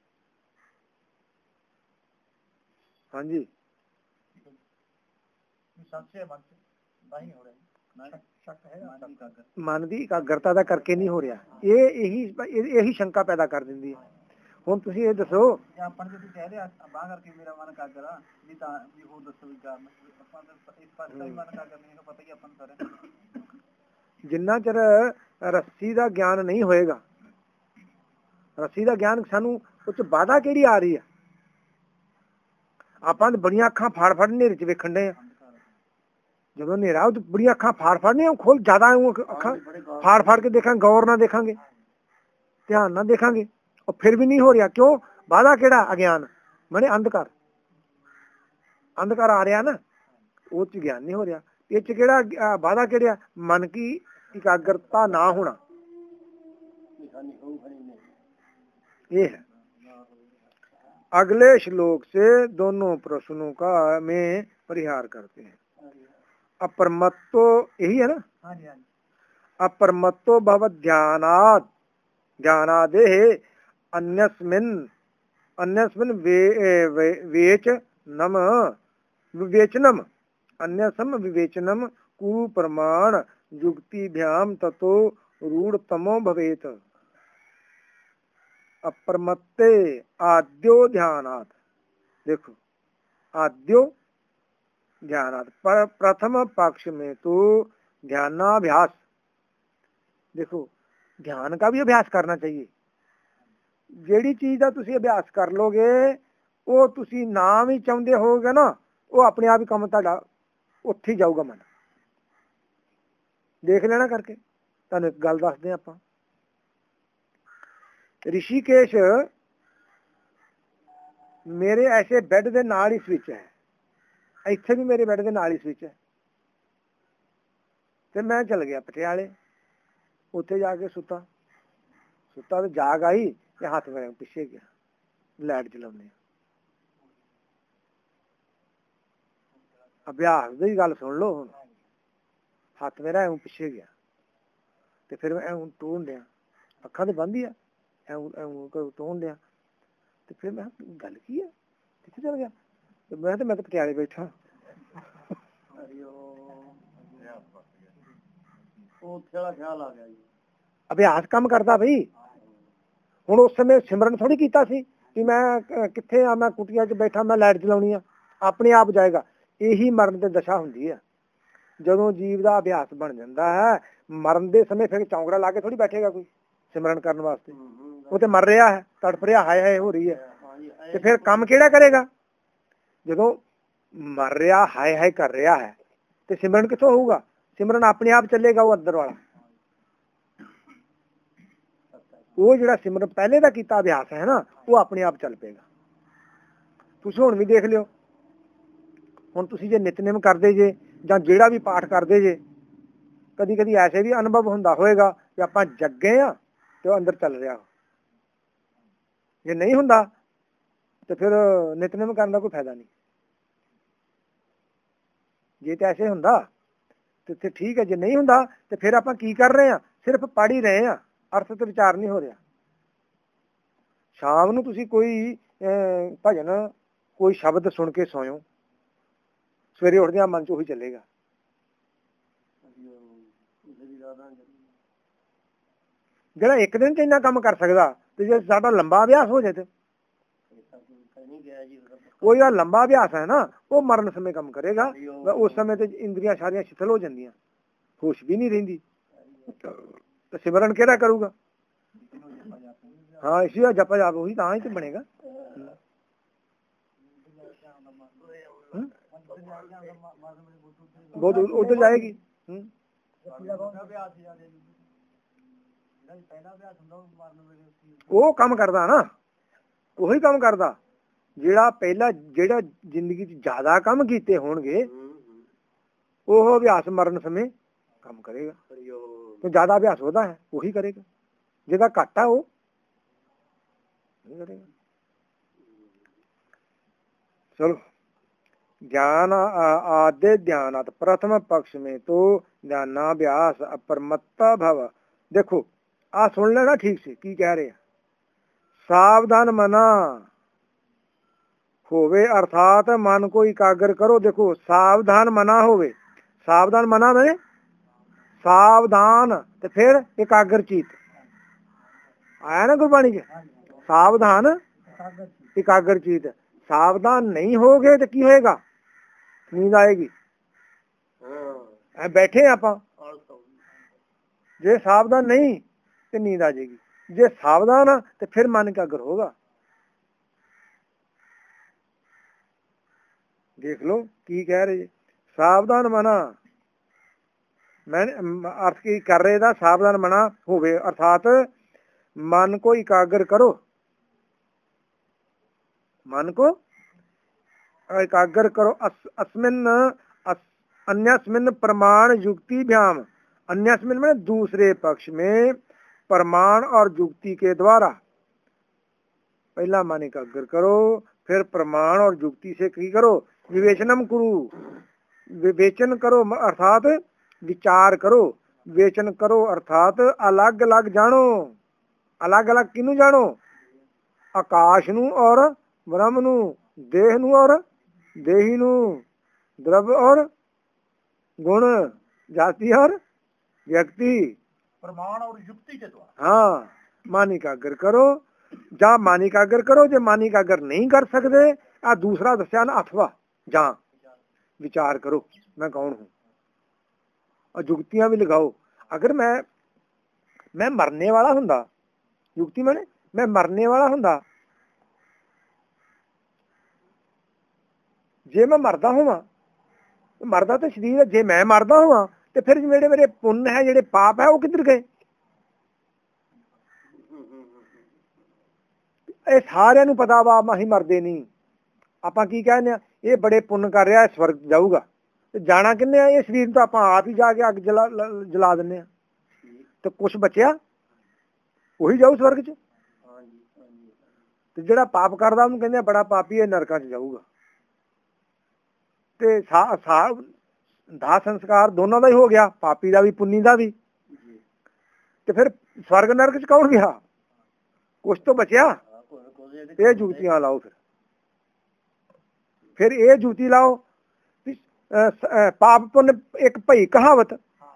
हाँ जी, ਸੱਚੇ ਮਨ ਚ ਤਾਂ ਹੀ ਹੋ ਰਿਹਾ ਸ਼ੱਕ ਹੈਗਾ ਮਨ ਦੀ ਇਕਾਗਰਤਾ ਦਾ ਕਰਕੇ ਨਹੀਂ ਹੋ ਰਿਹਾ। ਇਹੀ ਸ਼ੰਕਾ ਪੈਦਾ ਕਰ ਦਿੰਦੀ ਹੈ। ਹੁਣ ਤੁਸੀਂ ਇਹ ਦੱਸੋ, ਆਪਾਂ ਨੂੰ ਤੁਸੀਂ ਕਹਿ ਰਿਹਾ ਬਾਹ ਕਰਕੇ ਮੇਰਾ ਮਨ ਕਾਗਰ ਆ ਨਹੀਂ ਤਾਂ ਵੀ ਹੋਰ ਦੱਸੋ ਵੀ ਕਾਰਨ ਆਪਾਂ ਇਸ ਪਾਸੇ ਦਾ ਹੀ ਮਨ ਕਾਗਰ ਨਹੀਂ ਹੈਗਾ, ਪਤਾ ਹੀ ਆਪਾਂ ਨੂੰ ਸਾਰਿਆਂ ਜਿੰਨਾ ਚਿਰ ਰੱਸੀ ਦਾ ਗਿਆਨ ਨਹੀਂ ਹੋਏਗਾ, ਰੱਸੀ ਦਾ ਗਿਆਨ ਸਾਨੂੰ ਉਹ ਚ ਬਾਧਾ ਕਿਹੜੀ ਆ ਰਹੀ ਆ? ਆਪਾਂ ਤਾਂ ਬੜੀਆਂ ਅੱਖਾਂ ਫਾੜ ਫਾੜ ਹਨੇਰੇ ਚ ਵੇਖਣ ਦੇ ਆ। ਜਦੋਂ ਹਨੇਰਾ ਉਹ ਬੜੀਆਂ ਅੱਖਾਂ ਫਾੜ ਫਾੜਨੇ ਖੋਲ ਜ਼ਿਆਦਾ ਅੱਖਾਂ ਫਾੜ ਫਾੜ ਕੇ ਦੇਖਾਂਗੇ, ਗੌਰ ਨਾਲ ਦੇਖਾਂਗੇ, ਧਿਆਨ ਨਾਲ ਦੇਖਾਂਗੇ, ਉਹ ਫਿਰ ਵੀ ਨਹੀਂ ਹੋ ਰਿਹਾ। ਕਿਉਂ? ਬਾਧਾ ਕਿਹੜਾ? ਅਗਿਆਨ ਮਨੇ ਅੰਧਕਾਰ। ਅੰਧਕਾਰ ਆ ਰਿਹਾ ਨਾ, ਉਹ ਚ ਗਿਆਨ ਨਹੀਂ ਹੋ ਰਿਹਾ। ਇਹ ਚ ਕਿਹੜਾ ਬਾਧਾ ਕਿਹੜਾ? मन की एकाग्रता ना होना, ये है। अगले श्लोक से दोनों प्रश्नों का में परिहार करते हैं। अप्रमत्तो, यही है ना? अप्रमत्तो भव ध्यानात् ध्यानादेः अन्यस्मिन् विवेचनम अन्यसम विवेचनम कुरु प्रमाण युक्तिभ्याम ततो रूढ़तमो भवेत। अप्रमत्ते आद्यो ध्यानात्, देखो आद्यो ध्यानात्, पर प्रथम पक्ष में तो ध्यानाभ्यास, देखो ध्यान का भी अभ्यास करना चाहिए। ਜਿਹੜੀ ਚੀਜ਼ ਦਾ ਤੁਸੀਂ ਅਭਿਆਸ ਕਰ ਲੋਗੇ, ਉਹ ਤੁਸੀਂ ਨਾਮ ਹੀ ਚਾਹੁੰਦੇ ਹੋਗੇ ਨਾ, ਉਹ ਆਪਣੇ ਆਪ ਹੀ ਕੰਮ ਤੁਹਾਡਾ ਉੱਥੇ ਹੀ ਜਾਊਗਾ। ਮਨ ਦੇਖ ਲੈਣਾ ਕਰਕੇ। ਤੁਹਾਨੂੰ ਇੱਕ ਗੱਲ ਦੱਸਦੇ ਆਪਾਂ। ਰਿਸ਼ੀਕੇਸ਼ ਮੇਰੇ ਐਸੇ ਬੈੱਡ ਦੇ ਨਾਲ ਹੀ ਸਵਿਚ ਹੈ, ਇੱਥੇ ਵੀ ਮੇਰੇ ਬੈੱਡ ਦੇ ਨਾਲ ਹੀ ਸਵਿਚ ਹੈ। ਤੇ ਮੈਂ ਚਲ ਗਿਆ ਪਟਿਆਲੇ, ਉੱਥੇ ਜਾ ਕੇ ਸੁੱਤਾ ਤੇ ਜਾਗ ਆਈ ਤੇ ਹੱਥ ਮੇਰੇ ਪਿੱਛੇ ਗਿਆ, ਲਾਈਟ ਚਲਾਉਂਦੇ। ਅਭਿਆਸ ਦੀ ਗੱਲ ਸੁਣ ਲਓ। ਹੁਣ ਹੱਥ ਮੇਰਾ ਐਉਂ ਪਿੱਛੇ ਗਿਆ ਤੇ ਫਿਰ ਮੈਂ ਐਉਂ ਟੋਨ ਲਿਆ, ਅੱਖਾਂ ਤੇ ਬੰਦ ਹੀ ਆ, ਐਉਂ ਟੋਨ ਲਿਆ। ਤੇ ਫਿਰ ਮੈਂ ਗੱਲ ਕੀ ਆ, ਕਿੱਥੇ ਚਲ ਗਿਆ? ਮੈਂ ਤਾਂ ਪਟਿਆਲੇ ਬੈਠਾ। ਅਭਿਆਸ ਕੰਮ ਕਰਦਾ ਬਈ। ਹੁਣ ਉਸ ਸਮੇਂ ਸਿਮਰਨ ਥੋੜੀ ਕੀਤਾ ਸੀ ਕਿ ਮੈਂ ਕਿੱਥੇ ਆ, ਮੈਂ ਕੁਟੀਆਂ 'ਚ ਬੈਠਾ, ਮੈਂ ਲਾਈਟ ਚਲਾਉਣੀ ਆ, ਆਪਣੇ ਆਪ ਜਾਏਗਾ। ਇਹੀ ਮਰਨ ਤੇ ਦਸ਼ਾ ਹੁੰਦੀ ਹੈ। ਜਦੋਂ ਜੀਵ ਦਾ ਅਭਿਆਸ ਬਣ ਜਾਂਦਾ ਹੈ, ਮਰਨ ਦੇ ਸਮੇਂ ਫਿਰ ਚੌਂਕੜਾ ਲਾ ਕੇ ਥੋੜੀ ਬੈਠੇਗਾ ਕੋਈ ਸਿਮਰਨ ਕਰਨ ਵਾਸਤੇ। ਉਹ ਤੇ ਮਰ ਰਿਹਾ ਹੈ, ਤੜਪ ਰਿਹਾ, ਹਾਏ ਹਾਏ ਹੋ ਰਹੀ ਹੈ। ਤੇ ਫਿਰ ਕੰਮ ਕਿਹੜਾ ਕਰੇਗਾ? ਜਦੋਂ ਮਰ ਰਿਹਾ, ਹਾਏ ਹਾਏ ਕਰ ਰਿਹਾ ਹੈ, ਤੇ ਸਿਮਰਨ ਕਿੱਥੋਂ ਹੋਊਗਾ? ਸਿਮਰਨ ਆਪਣੇ ਆਪ ਚੱਲੇਗਾ, ਉਹ ਅੰਦਰ ਵਾਲਾ। ਉਹ ਜਿਹੜਾ ਸਿਮਰਨ ਪਹਿਲੇ ਦਾ ਕੀਤਾ ਅਭਿਆਸ ਹੈ ਨਾ, ਉਹ ਆਪਣੇ ਆਪ ਚੱਲ ਪਏਗਾ। ਤੁਸੀਂ ਹੁਣ ਵੀ ਦੇਖ ਲਿਓ। ਹੁਣ ਤੁਸੀਂ ਜੇ ਨਿਤਨੇਮ ਕਰਦੇ ਜੇ ਜਾਂ ਜਿਹੜਾ ਵੀ ਪਾਠ ਕਰਦੇ ਜੇ, ਕਦੀ ਕਦੀ ਐਸੇ ਵੀ ਅਨੁਭਵ ਹੁੰਦਾ ਹੋਏਗਾ ਕਿ ਆਪਾਂ ਜੱਗੇ ਆ ਤੇ ਉਹ ਅੰਦਰ ਚੱਲ ਰਿਹਾ। ਜੇ ਨਹੀਂ ਹੁੰਦਾ ਤੇ ਫਿਰ ਨਿਤਨੇਮ ਕਰਨ ਦਾ ਕੋਈ ਫਾਇਦਾ ਨਹੀਂ। ਜੇ ਤਾਂ ਐਸੇ ਹੁੰਦਾ ਤੇ ਠੀਕ ਹੈ, ਜੇ ਨਹੀਂ ਹੁੰਦਾ ਤੇ ਫਿਰ ਆਪਾਂ ਕੀ ਕਰ ਰਹੇ ਹਾਂ? ਸਿਰਫ ਪੜ੍ਹ ਹੀ ਰਹੇ ਹਾਂ, ਅਰਥ ਤੇ ਵਿਚਾਰ ਨਹੀਂ ਹੋ ਰਿਹਾ। ਸ਼ਾਮ ਨੂੰ ਤੁਸੀਂ ਕੋਈ ਭਜਨ, ਕੋਈ ਸ਼ਬਦ ਸੁਣ ਕੇ ਸੋਇਓ, ਸਵੇਰੇ ਉੱਠਦਿਆਂ ਮਨ ਚ ਉਹੀ ਚੱਲੇਗਾ। ਜਿਹੜਾ ਇੱਕ ਦਿਨ ਚ ਇੰਨਾ ਕੰਮ ਕਰ ਸਕਦਾ, ਤੇ ਜੇ ਸਾਡਾ ਲੰਬਾ ਅਭਿਆਸ ਹੋ ਜਾਏ ਤੇ ਉਹ ਜਿਹੜਾ ਲੰਬਾ ਅਭਿਆਸ ਹੈ ਨਾ, ਉਹ ਮਰਨ ਸਮੇਂ ਕੰਮ ਕਰੇਗਾ। ਉਸ ਸਮੇਂ ਤੇ ਇੰਦਰੀਆਂ ਸਾਰੀਆਂ ਸ਼ਿਥਲ ਹੋ ਜਾਂਦੀਆਂ, ਹੋਸ਼ ਵੀ ਨਹੀਂ ਰਹਿੰਦੀ। ਤੇ ਸਿਮਰਨ ਕਿਹੜਾ ਕਰੂਗਾ? ਹਾਂ, ਇਸੇ ਦਾ ਜਪਾ ਜਾਪ ਉਹੀ ਤਾਂ ਹੀ ਤੇ ਬਣੇਗਾ। ਬਹੁਤ ਉਧਰ ਜਾਏਗੀ। ਉਹ ਕੰਮ ਕਰਦਾ ਨਾ, ਉਹੀ ਕੰਮ ਕਰਦਾ ਜਿਹੜਾ ਪਹਿਲਾਂ, ਜਿਹੜਾ ਜ਼ਿੰਦਗੀ ਚ ਜ਼ਿਆਦਾ ਕੰਮ ਕੀਤੇ ਹੋਣਗੇ, ਉਹ ਅਭਿਆਸ ਮਰਨ ਸਮੇਂ ਕੰਮ ਕਰੇਗਾ। ਤੇ ਜ਼ਿਆਦਾ ਅਭਿਆਸ ਉਹਦਾ ਹੈ, ਉਹੀ ਕਰੇਗਾ। ਜਿਹਦਾ ਘੱਟ ਆ ਉਹ ਨਹੀਂ ਕਰੇਗਾ। चलो, ज्ञान आद्य ध्यानात् प्रथम पक्ष में तो ध्यानाभ्यास अप्रमत्ता भव। देखो आ सुन लेना ठीक से की कह रहे हैं। सावधान मना ਹੋਵੇ ਅਰਥਾਤ ਮਨ ਕੋ ਇਕਾਗਰ ਕਰੋ। ਦੇਖੋ ਸਾਵਧਾਨ ਮਨਾ ਹੋਵੇ, ਸਾਵਧਾਨ ਮਨਾ में सावधान ਤੇ ਫਿਰ ਇਕਾਗਰ ਚੀਤ ਆਇਆ ਨਾ ਗੁਰਬਾਣੀ ਚ। ਸਾਵਧਾਨ ਇਕਾਗਰ ਚੀਤ, ਸਾਵਧਾਨ ਨਹੀਂ ਹੋਗੇ ਤੇ ਕੀ ਹੋਏਗਾ? ਨੀਂਦ ਆਏਗੀ। ਬੈਠੇ ਆਪਾਂ, ਜੇ ਸਾਵਧਾਨ ਨਹੀਂ ਤੇ ਨੀਂਦ ਆ ਜਾਏਗੀ, ਜੇ ਸਾਵਧਾਨ ਆ ਤੇ ਫਿਰ ਮਨ ਇਕਾਗਰ ਹੋਗਾ। ਦੇਖ ਲੋ ਕੀ ਕਹਿ ਰਹੇ, ਸਾਵਧਾਨ ਮਨਾ ਮੈਂ अर्थ की कर रहे था, सावधान मना होवे अर्थात मन को एकाग्र करो, मन को एकाग्र करो। अस्मिन अन्यस्मिन प्रमाण युक्ति भ्याम, अन्यस्मिन में दूसरे पक्ष में प्रमाण और युक्ति के द्वारा। पहला मन एकाग्र करो, फिर प्रमाण और युक्ति से की करो। विवेचनम करो, विवेचन करो अर्थात विचार करो। विवेचन करो अर्थात अलग अलग जानो। अलग अलग किनू जानो? आकाश नू और ब्रह्म नू, देह नू और देही नू, द्रव्य और गुण, जाति और व्यक्ति, प्रमाण और युक्ति के द्वारा। हाँ, मन एकाग्र करो। जा मन एकाग्र करो, जे मन एकाग्र नहीं कर सकते आ दूसरा दस्या ना, अथवा जा विचार करो मैं कौन हूँ, और युक्तियां भी लगाओ। अगर मैं मरने वाला हुंदा, युक्ति मैंने मैं मरने वाला हुंदा, जे मैं मरदा होवां, मरदा तो शरीर है, जे मैं मरदा होवां ते फिर मेरे मेरे पुण्य है, जेडे पाप है, वो किधर गए? ਇਹ ਸਾਰਿਆਂ ਨੂੰ ਪਤਾ ਵਾ ਅਸੀਂ ਮਰਦੇ ਨਹੀਂ। ਆਪਾਂ ਕੀ ਕਹਿੰਦੇ ਆ, ਇਹ ਬੜੇ ਪੁੰਨ ਕਰ ਰਿਹਾ, ਸਵਰਗ ਜਾਊਗਾ। ਤੇ ਜਾਣਾ ਕਿੰਨੇ ਆ? ਇਹ ਸਰੀਰ ਨੂੰ ਤਾਂ ਆਪਾਂ ਆਪ ਹੀ ਜਾ ਕੇ ਅੱਗ ਜਲਾ ਦਿੰਦੇ ਆ, ਤੇ ਕੁਛ ਬਚਿਆ ਉਹੀ ਜਾਊ ਸਵਰਗ ਚ। ਤੇ ਜਿਹੜਾ ਪਾਪ ਕਰਦਾ ਉਹਨੂੰ ਕਹਿੰਦੇ ਬੜਾ ਪਾਪੀ, ਇਹ ਨਰਕਾਂ ਚ ਜਾਊਗਾ। ਤੇ ਦਾਹ ਸੰਸਕਾਰ ਦੋਨਾਂ ਦਾ ਹੀ ਹੋ ਗਿਆ, ਪਾਪੀ ਦਾ ਵੀ ਪੁੰਨੀ ਦਾ ਵੀ। ਤੇ ਫਿਰ ਸਵਰਗ ਨਰਕ ਚ ਕੌਣ ਗਿਆ? ਕੁਛ ਤੋਂ ਬਚਿਆ। ਇਹ ਜੁਗਤੀਆਂ ਲਾਓ, ਫਿਰ ਇਹ ਜੁਗਤੀ ਲਾਓ। ਪਾਪ ਪੁੰਨ ਇੱਕ ਭਈ ਕਹਾਵਤ,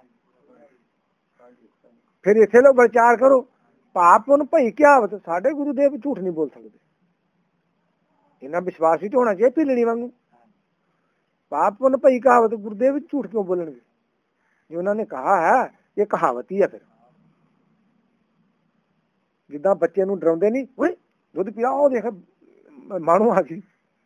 ਫਿਰ ਇੱਥੇ ਲੋਕ ਵਿਚਾਰ ਕਰੋ। ਪਾਪ ਪੁੰਨ ਭਈ ਕਹਾਵਤ, ਸਾਡੇ ਗੁਰੂ ਦੇਵ ਝੂਠ ਨਹੀਂ ਬੋਲ ਸਕਦੇ, ਇਹਨਾਂ ਵਿਸ਼ਵਾਸ ਹੀ ਤਾਂ ਹੋਣਾ ਚਾਹੀਦਾ ਭਿਲਣੀ ਵਾਂਗੂ। ਪਾਪ ਪੁੰਨ ਭਈ ਕਹਾਵਤ, ਗੁਰੂਦੇਵ ਝੂਠ ਕਿਉਂ ਬੋਲਣਗੇ? ਜੇ ਉਹਨਾਂ ਨੇ ਕਹਾ ਹੈ, ਇਹ ਕਹਾਵਤ ਹੀ ਹੈ। ਫਿਰ ਜਿੱਦਾਂ ਬੱਚੇ ਨੂੰ ਡਰਾਉਂਦੇ ਨਹੀਂ, ਓਏ ਦੁੱਧ ਪੀਆ, ਉਹ ਦੇਖ ਮਾਣੂ ਆ ਗਈ,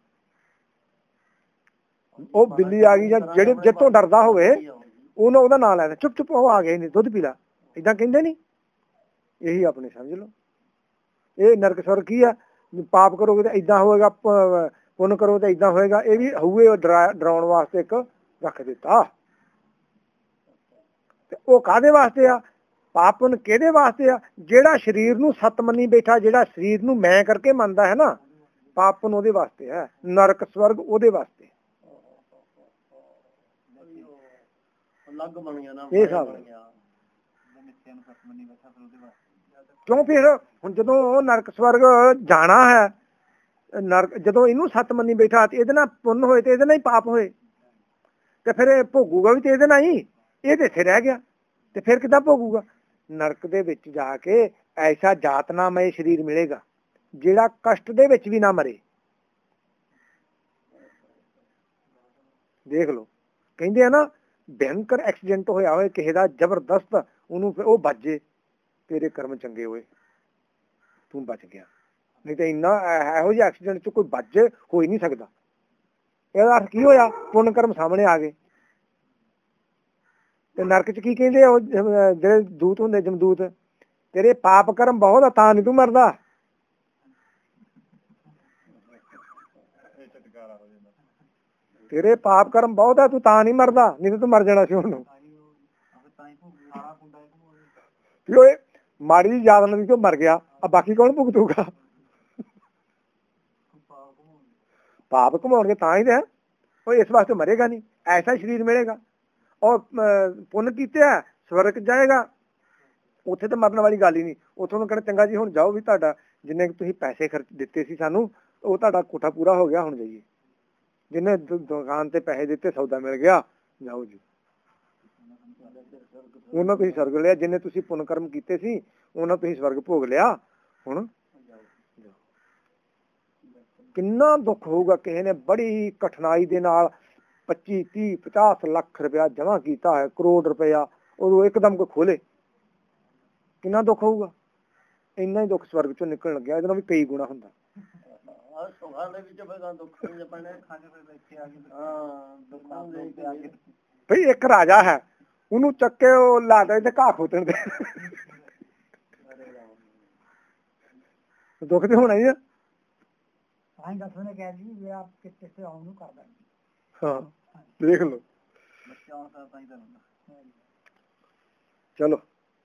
ਉਹ ਬਿੱਲੀ ਆ ਗਈ, ਜਾਂ ਜਿਹੜੇ ਜਿੱਥੋਂ ਡਰਦਾ ਹੋਵੇ ਉਹਨੂੰ ਉਹਦਾ ਨਾਂ ਲੈਣਾ, ਚੁੱਪ ਚੁੱਪ ਉਹ ਆ ਗਿਆ ਨਹੀਂ, ਦੁੱਧ ਪੀ ਲਾ, ਏਦਾਂ ਕਹਿੰਦੇ ਨੀ। ਇਹੀ ਆਪਣੇ ਸਮਝ ਲਓ। ਇਹ ਨਰਕ ਸਵਰਗ ਕੀ ਆ? ਪਾਪ ਕਰੋਗੇ ਤਾਂ ਏਦਾਂ ਹੋਏਗਾ, ਪੁੰਨ ਕਰੋ ਤਾਂ ਏਦਾਂ ਹੋਏਗਾ। ਇਹ ਵੀ ਹਊਏ ਡਰਾਉਣ ਵਾਸਤੇ ਇੱਕ ਰੱਖ ਦਿੱਤਾ। ਤੇ ਉਹ ਕਾਹਦੇ ਵਾਸਤੇ ਆ? ਪਾਪ ਪੁੰਨ ਕਿਹਦੇ ਵਾਸਤੇ ਆ? ਜਿਹੜਾ ਸਰੀਰ ਨੂੰ ਸੱਤ ਮੰਨੀ ਬੈਠਾ, ਜਿਹੜਾ ਸਰੀਰ ਨੂੰ ਮੈਂ ਕਰਕੇ ਮੰਨਦਾ ਹੈ ਨਾ, ਪਾਪ ਪੁੰਨ ਉਹਦੇ ਵਾਸਤੇ ਹੈ। ਨਰਕ ਸਵਰਗ ਉਹਦੇ ਵਾਸਤੇ। ਇਹ ਹਿਸਾਬ ਕਿਉਂ? ਫਿਰ ਹੁਣ ਜਦੋਂ ਉਹ ਨਰਕ ਸਵਰਗ ਜਾਣਾ ਹੈ, ਨਰਕ ਜਦੋਂ ਇਹਨੂੰ ਸੱਤ ਮੰਨੀ ਬੈਠਾ, ਤੇ ਇਹਦੇ ਨਾਲ ਪੁੰਨ ਹੋਏ ਤੇ ਇਹਦੇ ਨਾਲ ਹੀ ਪਾਪ ਹੋਏ, ਤੇ ਫਿਰ ਇਹ ਭੋਗੂਗਾ ਵੀ ਤੇ ਇਹਦੇ ਨਾਲ ਹੀ। ਇਹ ਤੇ ਇੱਥੇ ਰਹਿ ਗਿਆ, ਤੇ ਫਿਰ ਕਿੱਦਾਂ ਭੋਗੂਗਾ? ਨਰਕ ਦੇ ਵਿੱਚ ਜਾ ਕੇ ਐਸਾ ਜਾਤਨਾਮय ਸਰੀਰ ਮਿਲੇਗਾ ਜਿਹੜਾ ਕਸ਼ਟ ਦੇ ਵਿੱਚ ਵੀ ਨਾ ਮਰੇ। ਦੇਖ ਲਓ, ਕਹਿੰਦੇ ਆ ਨਾ, ਭਿਅੰਕਰ ਐਕਸੀਡੈਂਟ ਹੋਇਆ ਹੋਏ ਕਿਸੇ ਦਾ ਜ਼ਬਰਦਸਤ, ਉਹਨੂੰ ਉਹ ਵੱਜੇ, ਤੇਰੇ ਕਰਮ ਚੰਗੇ ਹੋਏ, ਤੂੰ ਬਚ ਗਿਆ। ਨਹੀਂ ਤਾਂ ਇੰਨਾ ਇਹੋ ਜਿਹੇ ਐਕਸੀਡੈਂਟ ਚ ਕੋਈ ਬਚ ਹੋ ਹੀ ਨਹੀਂ ਸਕਦਾ। ਇਹਦਾ ਅਰਥ ਕੀ ਹੋਇਆ? ਪੁੰਨ ਕਰਮ ਸਾਹਮਣੇ ਆ ਗਏ। ਤੇ ਨਰਕ ਚ ਕੀ ਕਹਿੰਦੇ ਆ ਉਹ ਜਿਹੜੇ ਦੂਤ ਹੁੰਦੇ, ਜਮਦੂਤ, ਤੇਰੇ ਪਾਪ ਕਰਮ ਬਹੁਤ ਆ ਤਾਂ ਨੀ ਤੂੰ ਮਰਦਾ। ਤੇਰੇ ਪਾਪ ਕਰਮ ਬਹੁਤ ਆ, ਤੂੰ ਤਾਂ ਨੀ ਮਰਦਾ, ਨਹੀਂ ਤਾਂ ਤੂੰ ਮਰ ਜਾਣਾ ਸੀ ਉਹਨੂੰ। ਮਾੜੀ ਜਿਹੀ ਯਾਦ ਨਾਲ ਕਿਉਂ ਮਰ ਗਿਆ, ਆ ਬਾਕੀ ਕੌਣ ਭੁਗਤੂਗਾ? ਪਾਪ ਕਮਾਉਣਗੇ ਤਾਂ ਹੀ ਤਾਂ ਉਹ ਇਸ ਵਾਸਤੇ ਮਰੇਗਾ ਨਹੀਂ, ਐਸਾ ਸਰੀਰ ਮਿਲੇਗਾ। ਔਰ ਪੁੰਨ ਕੀਤੇ ਆ, ਸਵਰਗ ਜਾਏਗਾ, ਉੱਥੇ ਤਾਂ ਮਰਨ ਵਾਲੀ ਗੱਲ ਹੀ ਨਹੀਂ। ਉੱਥੋਂ ਨੂੰ ਕਹਿਣਾ ਚੰਗਾ ਜੀ ਹੁਣ ਜਾਓ, ਵੀ ਤੁਹਾਡਾ ਜਿੰਨੇ ਤੁਸੀਂ ਪੈਸੇ ਖਰਚ ਦਿੱਤੇ ਸੀ ਸਾਨੂੰ, ਉਹ ਤੁਹਾਡਾ ਕੋਠਾ ਪੂਰਾ ਹੋ ਗਿਆ, ਹੁਣ ਜਾਈਏ। ਜਿਹਨੇ ਦੁਕਾਨ ਤੇ ਪੈਸੇ ਦਿੱਤੇ, ਸੌਦਾ ਮਿਲ ਗਿਆ, ਜਾਓ ਜੀ। ਉਹਨਾਂ ਤੁਸੀਂ ਸਵਰਗ ਲਿਆ, ਜਿਹਨੇ ਤੁਸੀਂ ਪੁੰਨ ਕਰਮ ਕੀਤੇ ਸੀ ਉਹਨਾਂ ਤੁਸੀਂ ਸਵਰਗ ਭੋਗ ਲਿਆ। ਹੁਣ ਕਿੰਨਾ ਦੁੱਖ ਹੋਊਗਾ। ਕਿਸੇ ਨੇ ਬੜੀ ਕਠਿਨਾਈ ਦੇ ਨਾਲ 25, 30, 50 ਲੱਖ ਰੁਪਇਆ ਜਮਾ ਕੀਤਾ ਹੈ, ਕਰੋੜ ਰੁਪਇਆ, ਉਹ ਇੱਕਦਮ ਕੋਈ ਖੋਲੇ, ਕਿੰਨਾ ਦੁੱਖ ਹੋਊਗਾ। ਇੰਨਾ ਹੀ ਦੁੱਖ ਸਵਰਗ ਚੋਂ ਨਿਕਲਣ ਲੱਗਿਆ, ਇਹਦੇ ਨਾਲ ਵੀ ਕਈ ਗੁਣਾ ਹੁੰਦਾ। ਭਈ ਇੱਕ ਰਾਜਾ ਹੈ, ਉਹਨੂੰ ਚੱਕੇ ਉਹ ਲਾ ਦੇ ਤੇ ਘਾਹ ਖੋਤਣ ਦੇ, ਦੁੱਖ ਤੇ ਹੋਣਾ ਹੀ ਆ। ਹਾਂ ਦੇਖ ਲਓ। चलो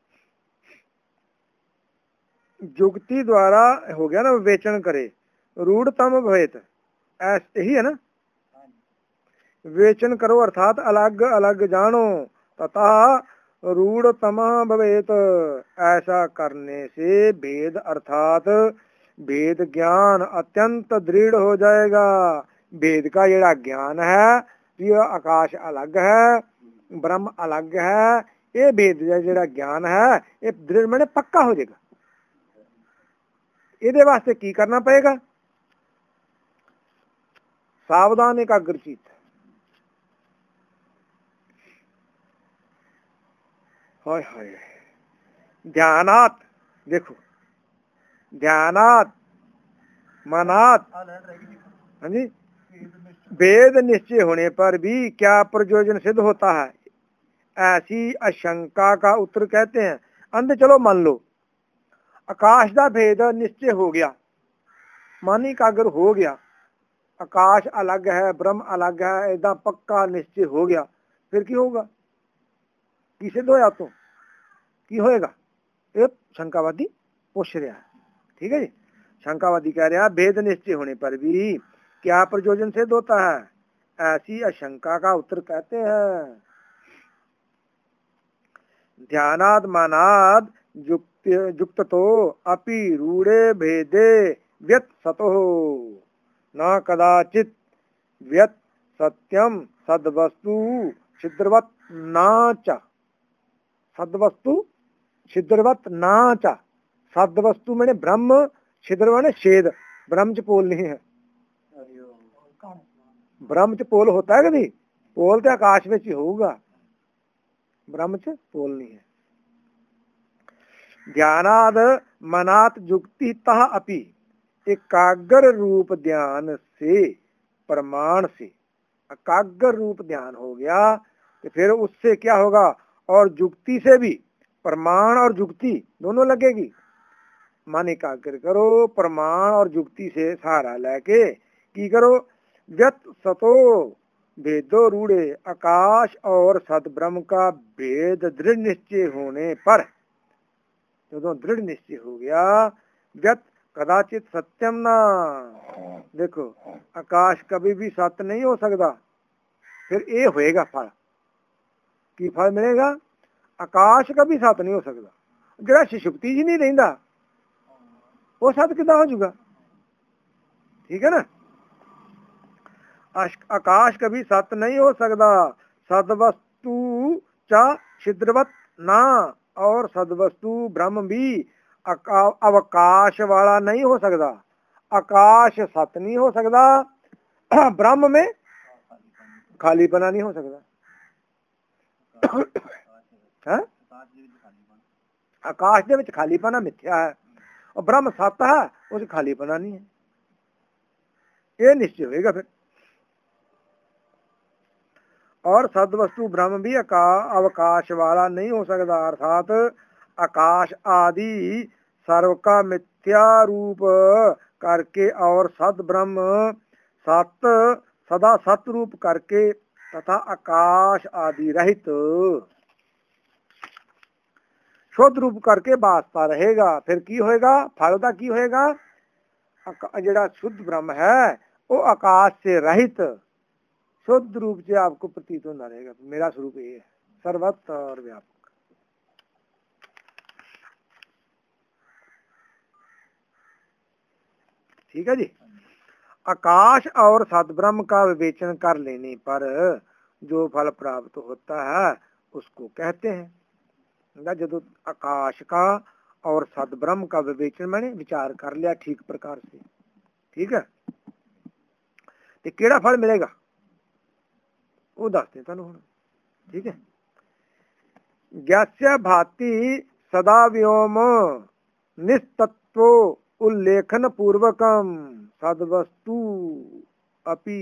जुक्ति द्वारा हो गया ना, विवेचन करे, रूढ़तम भवेत, यही है ना। विवेचन करो अर्थात अलग अलग जानो, तथा रूढ़तम भवेत, ऐसा करने से भेद अर्थात भेद ज्ञान अत्यंत दृढ़ हो जाएगा। भेद का जेड़ा ज्ञान है, ये आकाश अलग है, ब्रह्म अलग है, ये भेद जेड़ा ज्ञान है ये दृढ़ मैंने पक्का हो जाएगा। ਇਹਦੇ ਵਾਸਤੇ ਕੀ ਕਰਨਾ ਪਏਗਾ? सावधान एकाग्रचित, हाय हाय, ध्यानात, देखो ध्यानात मनात, हाँ जी, वेद निश्चय होने पर भी क्या प्रयोजन सिद्ध होता है? ऐसी आशंका का उत्तर कहते हैं अंध। चलो मान लो आकाश का भेद निश्चय हो गया, मन एकाग्र हो गया, आकाश अलग है, ब्रह्म अलग है, ऐसा पक्का निश्चय हो गया, फिर की होगा? की सिद्ध होया? तो की होएगा? ये शंकावादी पूछ रहा है, ठीक है जी। शंकावादी कह रहा है भेद निश्चय होने पर भी क्या प्रयोजन सिद्ध होता है? ऐसी आशंका का उत्तर कहते हैं ध्यानाद मानाद युक्त तो अपि रूढ़े भेदे व्यत सतो न कदाचित व्यत सत्यम सद्वस्तु छिद्रवत नाच, सद्वस्तु छिद्रवत नाच, सद्वस्तु मैंने ब्रह्म, छिद्र मैंने छेद, ब्रह्म च पोल नहीं है। ब्रह्म च पोल होता है कभी? पोल तो आकाश में ही होगा, ब्रह्म च पोल नहीं है। ध्यानाद मनात युक्ति तह अपि, एकाग्र रूप ध्यान से, प्रमाण से एकाग्र रूप ध्यान हो गया तो फिर उससे क्या होगा? और युक्ति से भी, प्रमाण और युक्ति दोनों लगेगी। मन एकाग्र करो, प्रमाण और युक्ति से सहारा लेके की करो? व्यत सतो भेदो रूढ़े, आकाश और सद्ब्रह्म का भेद दृढ़ निश्चय होने पर, तो दृढ़ निश्चय हो गया, व्यत कदाचित सत्यम ना, देखो आकाश कभी भी सत्य नहीं हो सकता, फिर ये होएगा फल की फल मिलेगा? आकाश कभी सत्य नहीं हो सकता, जरा सुषुप्ति जी नहीं रहिंदा वो सत्य किदा हो जाऊगा? ठीक है ना। आकाश कभी सत्य नहीं हो सकता, सद्वस्तु च छिद्रवत ना, और सद्वस्तु ब्रह्म भी अवकाश वाला नहीं हो सकता, आकाश सत्य नहीं हो सकता, ब्रह्म में खालीपना नहीं हो सकता है? आकाश दे विच खालीपना मिथ्या है और ब्रह्म सत्य है, उस खालीपना नहीं है, ये निश्चय होगा फिर। और सद्वस्तु ब्रह्म भी अवकाश वाला नहीं हो सकता, अर्थात आकाश आदि सर्व का मिथ्या रूप करके और सद ब्रह्म सदा सत रूप करके तथा आकाश आदि रहित शुद्ध रूप करके बासता रहेगा। फिर की होएगा? फलदा की होएगा? जेड़ा शुद्ध ब्रह्म है वो आकाश से रहित शुद्ध रूप से आपको प्रतीत होना रहेगा। मेरा स्वरूप ये है, सर्वत्र और व्यापक। ठीक है जी। आकाश और सद्ब्रह्म का विवेचन कर लेने पर जो फल प्राप्त होता है उसको कहते हैं। जब आकाश का और सद्ब्रह्म का विवेचन मैंने विचार कर लिया ठीक प्रकार से, ठीक है, तो केड़ा फल मिलेगा वो दसते तुहानू हुण, ठीक है। ज्ञास्य भाति सदा व्योम निस्तत्व उल्लेखन पूर्वकम सद्वस्तु अपि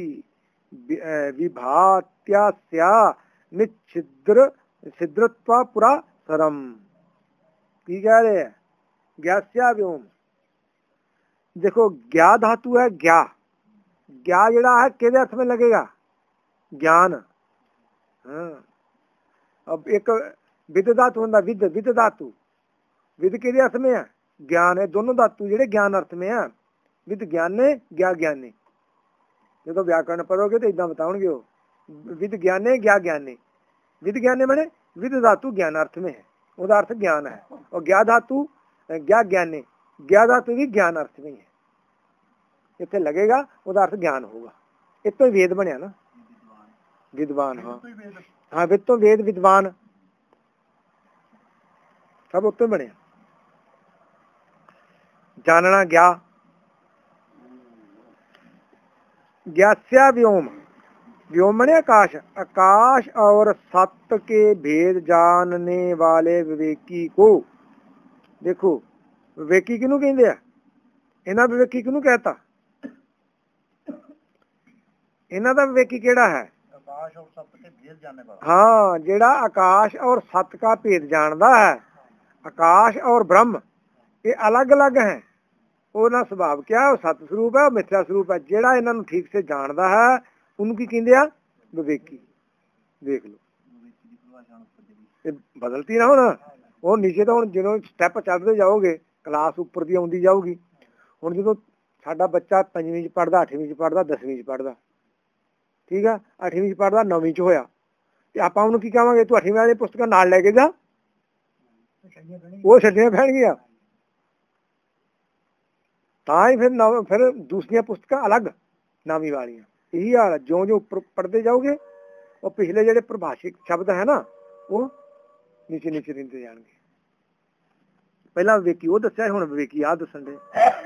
विभात्यास्या निच्छिद्र छिद्रत्वा पुरा सरम। की कह रहे हैं? ज्ञास्या व्योम, देखो ज्ञा धातु है, ज्ञा ज्ञा जड़ा है किहदे अर्थ में लगेगा? ज्ञान। हाँ, अब एक विद धातु होंदा, विद विद धातु, विद किहदे अर्थ में है? ज्ञान है। दोनों धातु जेडे ज्ञान अर्थ में है, विद ज्ञाने ज्ञा ज्ञाने। जो व्याकरण पढ़ोगे तो इदा बताओगे हो, विद ज्ञाने ज्ञा ज्ञाने। विद ज्ञाने मैंने विद धातु ज्ञान अर्थ में है, उसका अर्थ ज्ञान है, और ज्ञा धातु ज्ञा ज्ञाने, ज्ञा धातु भी ज्ञान अर्थ में है, इतने लगेगा उसका अर्थ ज्ञान होगा। इतो ही वेद बनया ना, विद्वान। हाँ हाँ, विद तो वेद विद्वान सब उत्तो बनया। जानना ज्ञा, ज्ञास्या व्योम, व्योम मने आकाश, आकाश और सत्य के भेद जानने वाले विवेकी को, देखो विवेकी किनू कहते हैं? इन्हां विवेकी किनू कहता? इन्हां दा विवेकी केड़ा है? आकाश और सत्य के भेद जानने वाला। हाँ, जेड़ा आकाश और सत्य का भेद जानदा है। आकाश और ब्रह्म ये अलग अलग हैं, उन्हां सुभाव क्या है? सत्य स्वरूप है, मिथ्या स्वरूप है। जेड़ा इन्हां नूं ठीक से जानदा है उन्हूं की कहंदे आ? विवेकी। देख लो ये बदलती ना हो ना, वो नीचे तो हुण जिन्हों स्टैप चढ़ते जाओगे क्लास उपर दी आउंदी जाऊगी। हुण जदों साडा बच्चा 5वीं च पढ़दा, 8वीं च पढ़दा, 10वीं च पढ़दा, ठीक है, 8वीं च पढ़दा, 9वीं च होया ते आपां उहनूं की कहांगे? तू 8वीं वाली पुस्तकां नाल लै के जा, वो छड्डणियां पैणगीਆਂ। ਤਾਂ ही फिर दूसरियां पुस्तकां अलग, 9वीं वालियां। यही हाल है, ज्यों ज्यों उपर पढ़ते जाओगे और पिछले जेडे परिभाषिक शब्द है ना वो नीचे नीचे रहिंदे जाणगे। पहला विवेकी वो दस्या, हुण विवेकी आ दस्सण दे।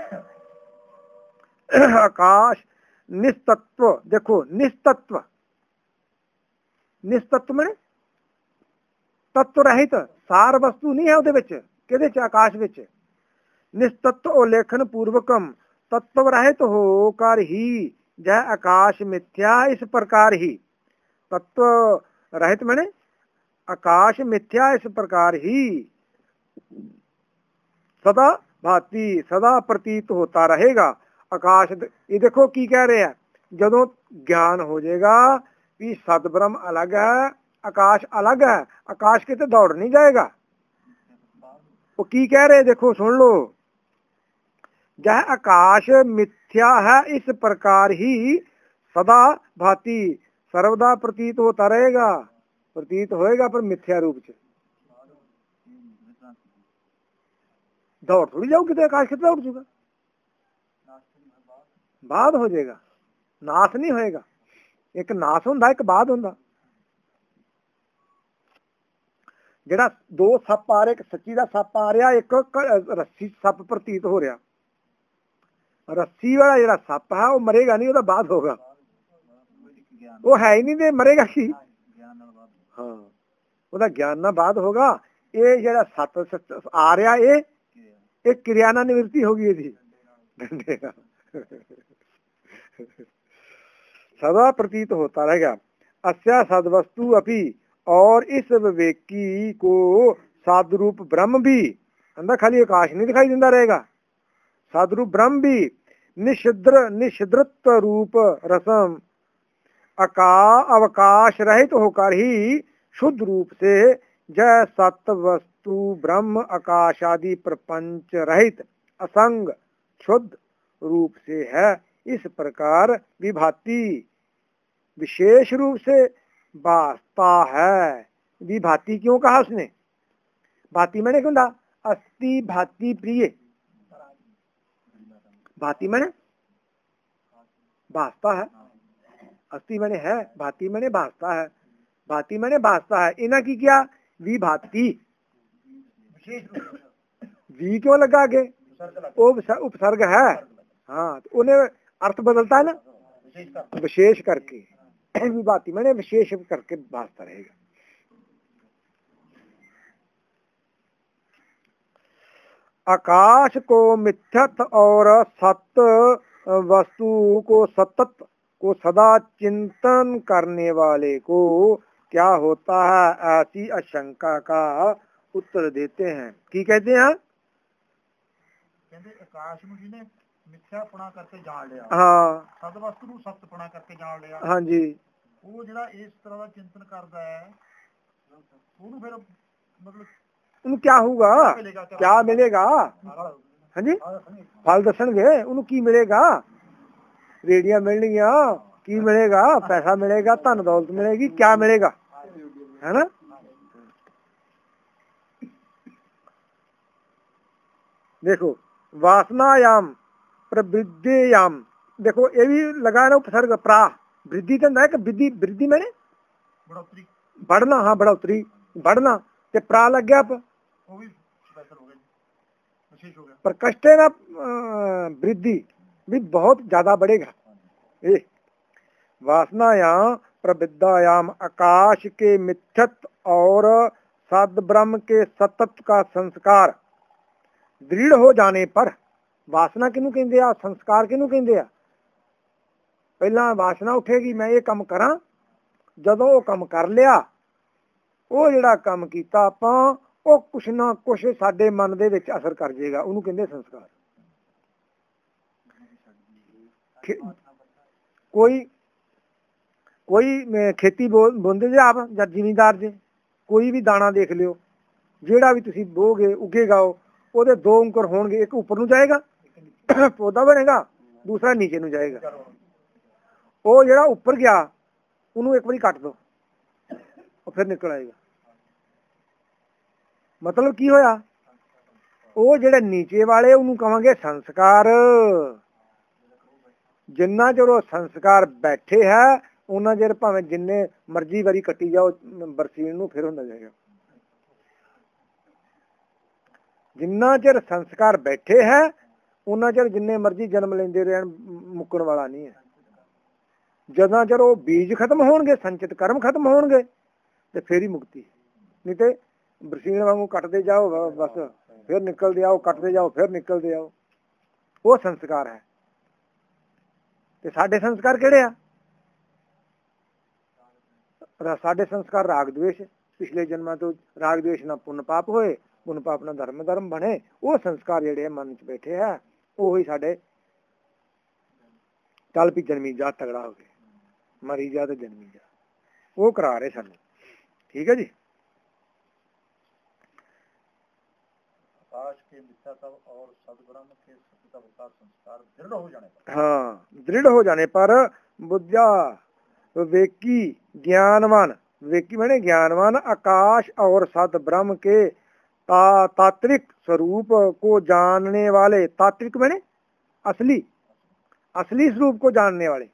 आकाश निस्तत्व, देखो निस्तत्व, निस्तत्व में तत्व रहित सार वस्तु नहीं है उहदे विच, किहदे च? आकाश विच। निस्तत्व उल्लेखन पूर्वकम, तत्व रहित होकर ही जह आकाश मिथ्या इस प्रकार ही, तत्व रहित मैंने आकाश मिथ्या इस प्रकार ही सदा भांति सदा प्रतीत होता रहेगा। आकाश ये देखो की कह रहे हैं, जदों ज्ञान हो जाएगा कि सदब्रह्म अलग है, आकाश अलग है, आकाश किते दौड़ नहीं जाएगा। वो की कह रहे, देखो सुन लो, जह आकाश मिथ्या है इस प्रकार ही सदा भांति सर्वदा प्रतीत होता रहेगा। प्रतीत होएगा पर मिथ्या रूप से, दौड़ थोड़ी जाओ कितने, आकाश कितना दौड़ चुका, बाद हो जाएगा, नाश नहीं होएगा। एक नाश होंदा, एक बाद होंदा। जेड़ा दो सप आ रहे, एक सच्ची दा सप आ रहा, एक रस्सी सप प्रतीत हो रहा। रस्सी वाला जेड़ा सप है वो मरेगा नहीं, वो बाद होगा, वो है ही नहीं ते मरेगा की। हाँ, वो ज्ञान ना बाद होगा। ये जेड़ा सप आ रहा ये क्रिया ना निवृत्ति होगी इसकी डंडे का। सदा प्रतीत होता रहेगा। अस्या सदवस्तु अपि, और इस विवेकी को साधरूप ब्रह्म भी, अंदर खाली आकाश नहीं दिखाई देता रहेगा, साधरूप ब्रह्म भी निषिद्रत्व रूप रसम अवकाश रहित होकर ही शुद्ध रूप से जय सत्य वस्तु ब्रह्म आकाश आदि प्रपंच रहित असंग शुद्ध रूप से है। इस प्रकार विभाति विशेष रूप से वास्ता है। विभाति क्यों कहा उसने? भाति मैंने क्यों था? अस्ति भाति प्रिय, भाति मैंने भासता है। अस्थि मैंने है, भांति मैंने भासता है, भांति मैंने भासता है। इन्हें की किया विभाति, वी क्यों लगा आगे, वो उपसर्ग है। हाँ तो उन्हें अर्थ बदलता है ना, विशेष करके। विभाति मैंने विशेष करके भासता रहेगा। आकाश को मिथ्यत और सत्य वस्तु को सतत को सदा चिंतन करने वाले को क्या होता है, ऐसी आशंका का उत्तर देते हैं। की कहते हैं, आकाश ਨੂੰ ਜਿਹਨੇ ਮਿੱਥਿਆਪਣਾ ਕਰਕੇ ਜਾਣ ਲਿਆ, हाँ ਸਦ ਵਸਤੂ ਨੂੰ ਸਤਪਣਾ ਕਰਕੇ ਜਾਣ ਲਿਆ, हाँ जी, ਉਹ ਜਿਹੜਾ ਇਸ ਤਰ੍ਹਾਂ ਦਾ ਚਿੰਤਨ ਕਰਦਾ ਹੈ ਉਹਨੂੰ ਫਿਰ ਮਤਲਬ ਉਹਨੂੰ क्या होगा, क्या मिलेगा। हाँ जी, फल दसणगे ਉਹਨੂੰ ਕੀ मिलेगा, रेडियां मिलनियां, की मिलेगा, पैसा मिलेगा, धन दौलत मिलेगी, क्या मिलेगा, है ना। देखो वासनायाम प्रवृद्धियाम, देखो ये भी लगा ना उपसर्ग प्रा, वृद्धि तो है कि वृद्धि, वृद्धि मैंने बढ़ोतरी, बढ़ना, हाँ बढ़ोतरी बढ़ना, ते प्रा लग गया वो भी स्पेशल हो गया, विशेष हो गया। पर कष्टे ना वृद्धि भी बहुत ज्यादा बढ़ेगा। वासनायाम प्रविद्यायाम, आकाश के मिथ्यत और सद ब्रह्म के सतत का संस्कार दृढ़ हो जाने पर, वासना किनू कहते आ, संस्कार किनू कहते आ। पहला वासना उठेगी मैं ये काम करा, जदों वो काम कर लिया, वो जिहड़ा काम कीता आपां वो कुछ ना कुछ साडे मन दे विच असर कर जाएगा, उहनू कहंदे संस्कार। कोई खेती बोंदे जे आप या जिमीदार जे, कोई भी दाना देख लियो, जेड़ा भी तुसी बोगे उगेगा, ਉਹਦੇ दो अंकुर होंगे, एक ऊपर ਨੂੰ जाएगा पौधा बनेगा, दूसरा नीचे ਨੂੰ जाएगा। ਉਹ ਜਿਹੜਾ ਉੱਪਰ ਗਿਆ ਉਹਨੂੰ ਇੱਕ ਵਾਰੀ ਕੱਟ ਦੋ, ਉਹ ਫਿਰ ਨਿਕਲ ਆਏਗਾ। मतलब ਕੀ ਹੋਇਆ, ਉਹ ਜਿਹੜੇ ਨੀਚੇ ਵਾਲੇ ਉਹਨੂੰ ਕਹਾਂਗੇ ਸੰਸਕਾਰ। ਜਿੰਨਾ ਚਿਰ ਉਹ ਸੰਸਕਾਰ ਬੈਠੇ ਹੈ ਉਹਨਾਂ ਚਿਰ ਭਾਵੇਂ ਜਿੰਨੇ ਮਰਜ਼ੀ ਵਾਰੀ ਕੱਟੀ ਜਾਓ ਬਰਸੀਨ ਨੂੰ, ਫਿਰ ਹੁੰਦਾ ਜਾਏਗਾ। ਜਿੰਨਾ ਚਿਰ ਸੰਸਕਾਰ ਬੈਠੇ ਹੈ ਉਹਨਾਂ ਚਿਰ ਜਿੰਨੇ ਮਰਜ਼ੀ ਜਨਮ ਲੈਂਦੇ ਰਹਿਣ, ਮੁੱਕਣ ਵਾਲਾ ਨਹੀਂ ਹੈ। ਜਦੋਂ ਚਿਰ ਉਹ ਬੀਜ ਖਤਮ ਹੋਣਗੇ, ਸੰਚਿਤ ਕਰਮ ਖਤਮ ਹੋਣਗੇ, ਤੇ ਫੇਰ ਹੀ ਮੁਕਤੀ। ਨਹੀਂ ਤੇ ਬਰਸੀਨ ਵਾਂਗੂ ਕੱਟਦੇ ਜਾਓ ਬਸ, ਫਿਰ ਨਿਕਲਦੇ ਆਓ, ਕੱਟਦੇ ਜਾਓ, ਫਿਰ ਨਿਕਲਦੇ ਆਓ। ਉਹ ਸੰਸਕਾਰ ਹੈ। ਤੇ ਸਾਡੇ ਸੰਸਕਾਰ ਕਿਹੜੇ ਆ, ਸਾਡੇ ਸੰਸਕਾਰ ਰਾਗ द्वेष, ਪਿਛਲੇ ਜਨਮਾਂ ਤੋਂ ਰਾਗ द्वेष ਨਾਲ ਪੁੰਨ ਪਾਪ ਹੋਏ, ਪੁੰਨ ਪਾਪ ਨਾਲ ਧਰਮ ਬਣੇ, ਉਹ ਸੰਸਕਾਰ ਜਿਹੜੇ ਮਨ ਚ ਬੈਠੇ ਹੈ ਉਹੀ ਸਾਡੇ ਚੱਲ ਵੀ ਜਨਮੀ ਜਾ ਤਗੜਾ ਹੋ ਗਏ, ਮਰੀ ਜਾ ਤੇ ਜਨਮੀ ਜਾ, ਉਹ ਕਰਾ ਰਹੇ ਸਾਨੂੰ। ਠੀਕ ਹੈ ਜੀ। आकाश के मिथ्यात्व और सद्ब्रह्म के सत्यता का संस्कार दृढ़ हो जाने पर, हाँ दृढ़ हो जाने पर बुद्धा विवेकी ज्ञानवान, विवेकी मैंने ज्ञानवान, आकाश और सद ब्रह्म के तात्विक स्वरूप को जानने वाले, तात्विक मैंने असली, असली स्वरूप को जानने वाले,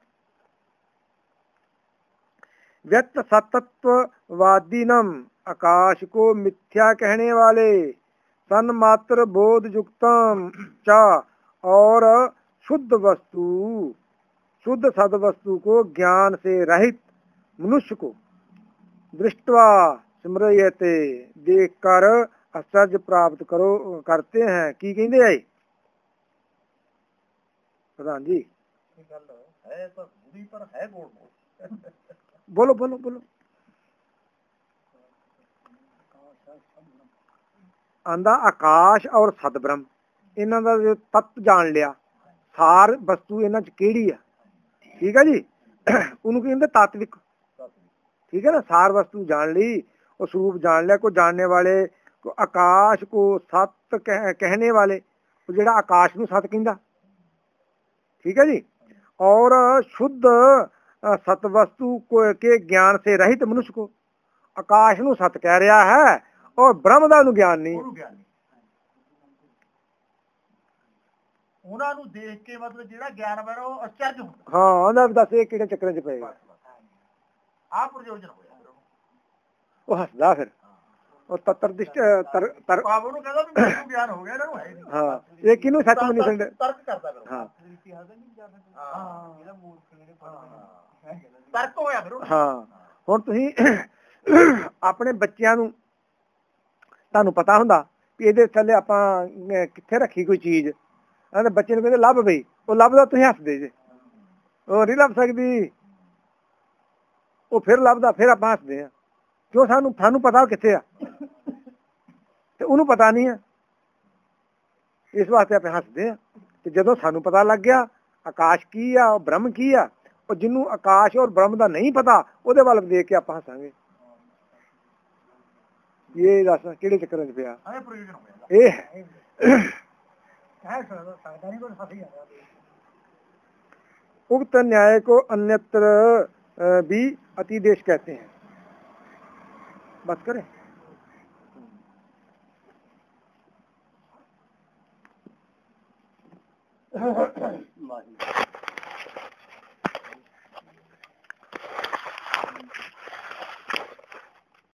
व्यक्त सतत्ववादीनम, आकाश को मिथ्या कहने वाले, सन्मात्र बोध युक्तम चा, और शुद्ध वस्तु, शुद्ध सद वस्तु को ज्ञान से रहित मनुष्य को दृष्टवा स्मृयते, देख कर आश्चर्य प्राप्त करते हैं। की कहते है प्रधान जी, है तो बुरी पर है गोड़। बोलो बोलो बोलो। आंदा आकाश और सदब्रह्म, इन्हां दा जो तत्व जान लिया, सार वस्तु इन्हां च किहड़ी है। ठीक है जी, उन्होंने कहते तात्विक। ठीक है ना, सार वस्तु जान ली, और स्वरूप जान लिया, को जानने वाले को, आकाश को सत कहने वाले, जेड़ा आकाश नूं सत कहंदा। ठीक है जी, और शुद्ध सत वस्तु को के ज्ञान से रहित मनुष्य को, आकाश नूं सत कह रहा है और ब्रह्म दा नूं ज्ञान नहीं। ਉਹਨਾਂ ਨੂੰ ਦੇਖ ਕੇ ਮਤਲਬ ਜਿਹੜਾ ਗਿਆਨ ਵਰ ਉਹ ਅਚਰਜ ਹੁੰਦਾ। ਹਾਂ ਉਹਦਾ ਵੀ ਦੱਸ ਇਹ ਕਿਹੜੇ ਚੱਕਰਾਂ 'ਚ ਪਏਗਾ। ਆਹ ਪ੍ਰਯੋਜਨ ਹੋਇਆ ਫਿਰ ਉਹ ਹੱਸਦਾ ਫਿਰ ਉਹ ਬਾਬੂ ਨੂੰ ਕਹਿੰਦਾ ਵੀ ਮੈਨੂੰ ਗਿਆਨ ਹੋ ਗਿਆ ਇਹਨਾਂ ਨੂੰ ਹੈ ਨਹੀਂ। ਹਾਂ ਇਹ ਕਿਹਨੂੰ ਸੱਚ ਮੰਨੀ ਸੰਦੇ ਤਰਕ ਕਰਦਾ ਫਿਰ ਹਾਂ ਤਰਕ ਹੋਇਆ ਫਿਰ ਹਾਂ। ਹੁਣ ਤੁਸੀਂ ਆਪਣੇ ਬੱਚਿਆਂ ਨੂੰ ਤੁਹਾਨੂੰ ਪਤਾ ਹੁੰਦਾ ਵੀ ਇਹਦੇ ਥੱਲੇ ਆਪਾਂ ਕਿੱਥੇ ਰੱਖੀ ਕੋਈ ਚੀਜ਼ ਤੇ ਬੱਚੇ ਨੂੰ ਕਹਿੰਦੇ ਲੱਭ ਬਈ ਉਹ ਲੱਭਦਾ ਤੁਸੀਂ ਹੱਸਦੇ ਜੇ ਉਹ ਨਹੀਂ ਲੱਭ ਸਕਦੀ ਉਹ ਫਿਰ ਲੱਭਦਾ ਫਿਰ ਆਪਾਂ ਹੱਸਦੇ ਆ ਕਿਉਂ ਸਾਨੂੰ ਪਤਾ ਉਹ ਕਿੱਥੇ ਆ ਤੇ ਉਹਨੂੰ ਪਤਾ ਨਹੀਂ ਆ ਇਸ ਵਾਸਤੇ ਆਪਾਂ ਹੱਸਦੇ ਆ। ਤੇ ਜਦੋਂ ਸਾਨੂੰ ਪਤਾ ਲੱਗ ਗਿਆ ਆਕਾਸ਼ ਕੀ ਆ ਉਹ ਬ੍ਰਹਮ ਕੀ ਆ ਉਹ ਜਿਹਨੂੰ ਆਕਾਸ਼ ਔਰ ਬ੍ਰਹਮ ਦਾ ਨਹੀਂ ਪਤਾ ਉਹਦੇ ਵੱਲ ਦੇਖ ਕੇ ਆਪਾਂ ਹੱਸਾਂਗੇ। ਇਹ ਦੱਸ ਕਿਹੜੇ ਚੱਕਰਾਂ 'ਚ ਪਿਆ ਇਹ उक्त न्याय को अन्यत्र भी अतिदेश कहते हैं। बात करें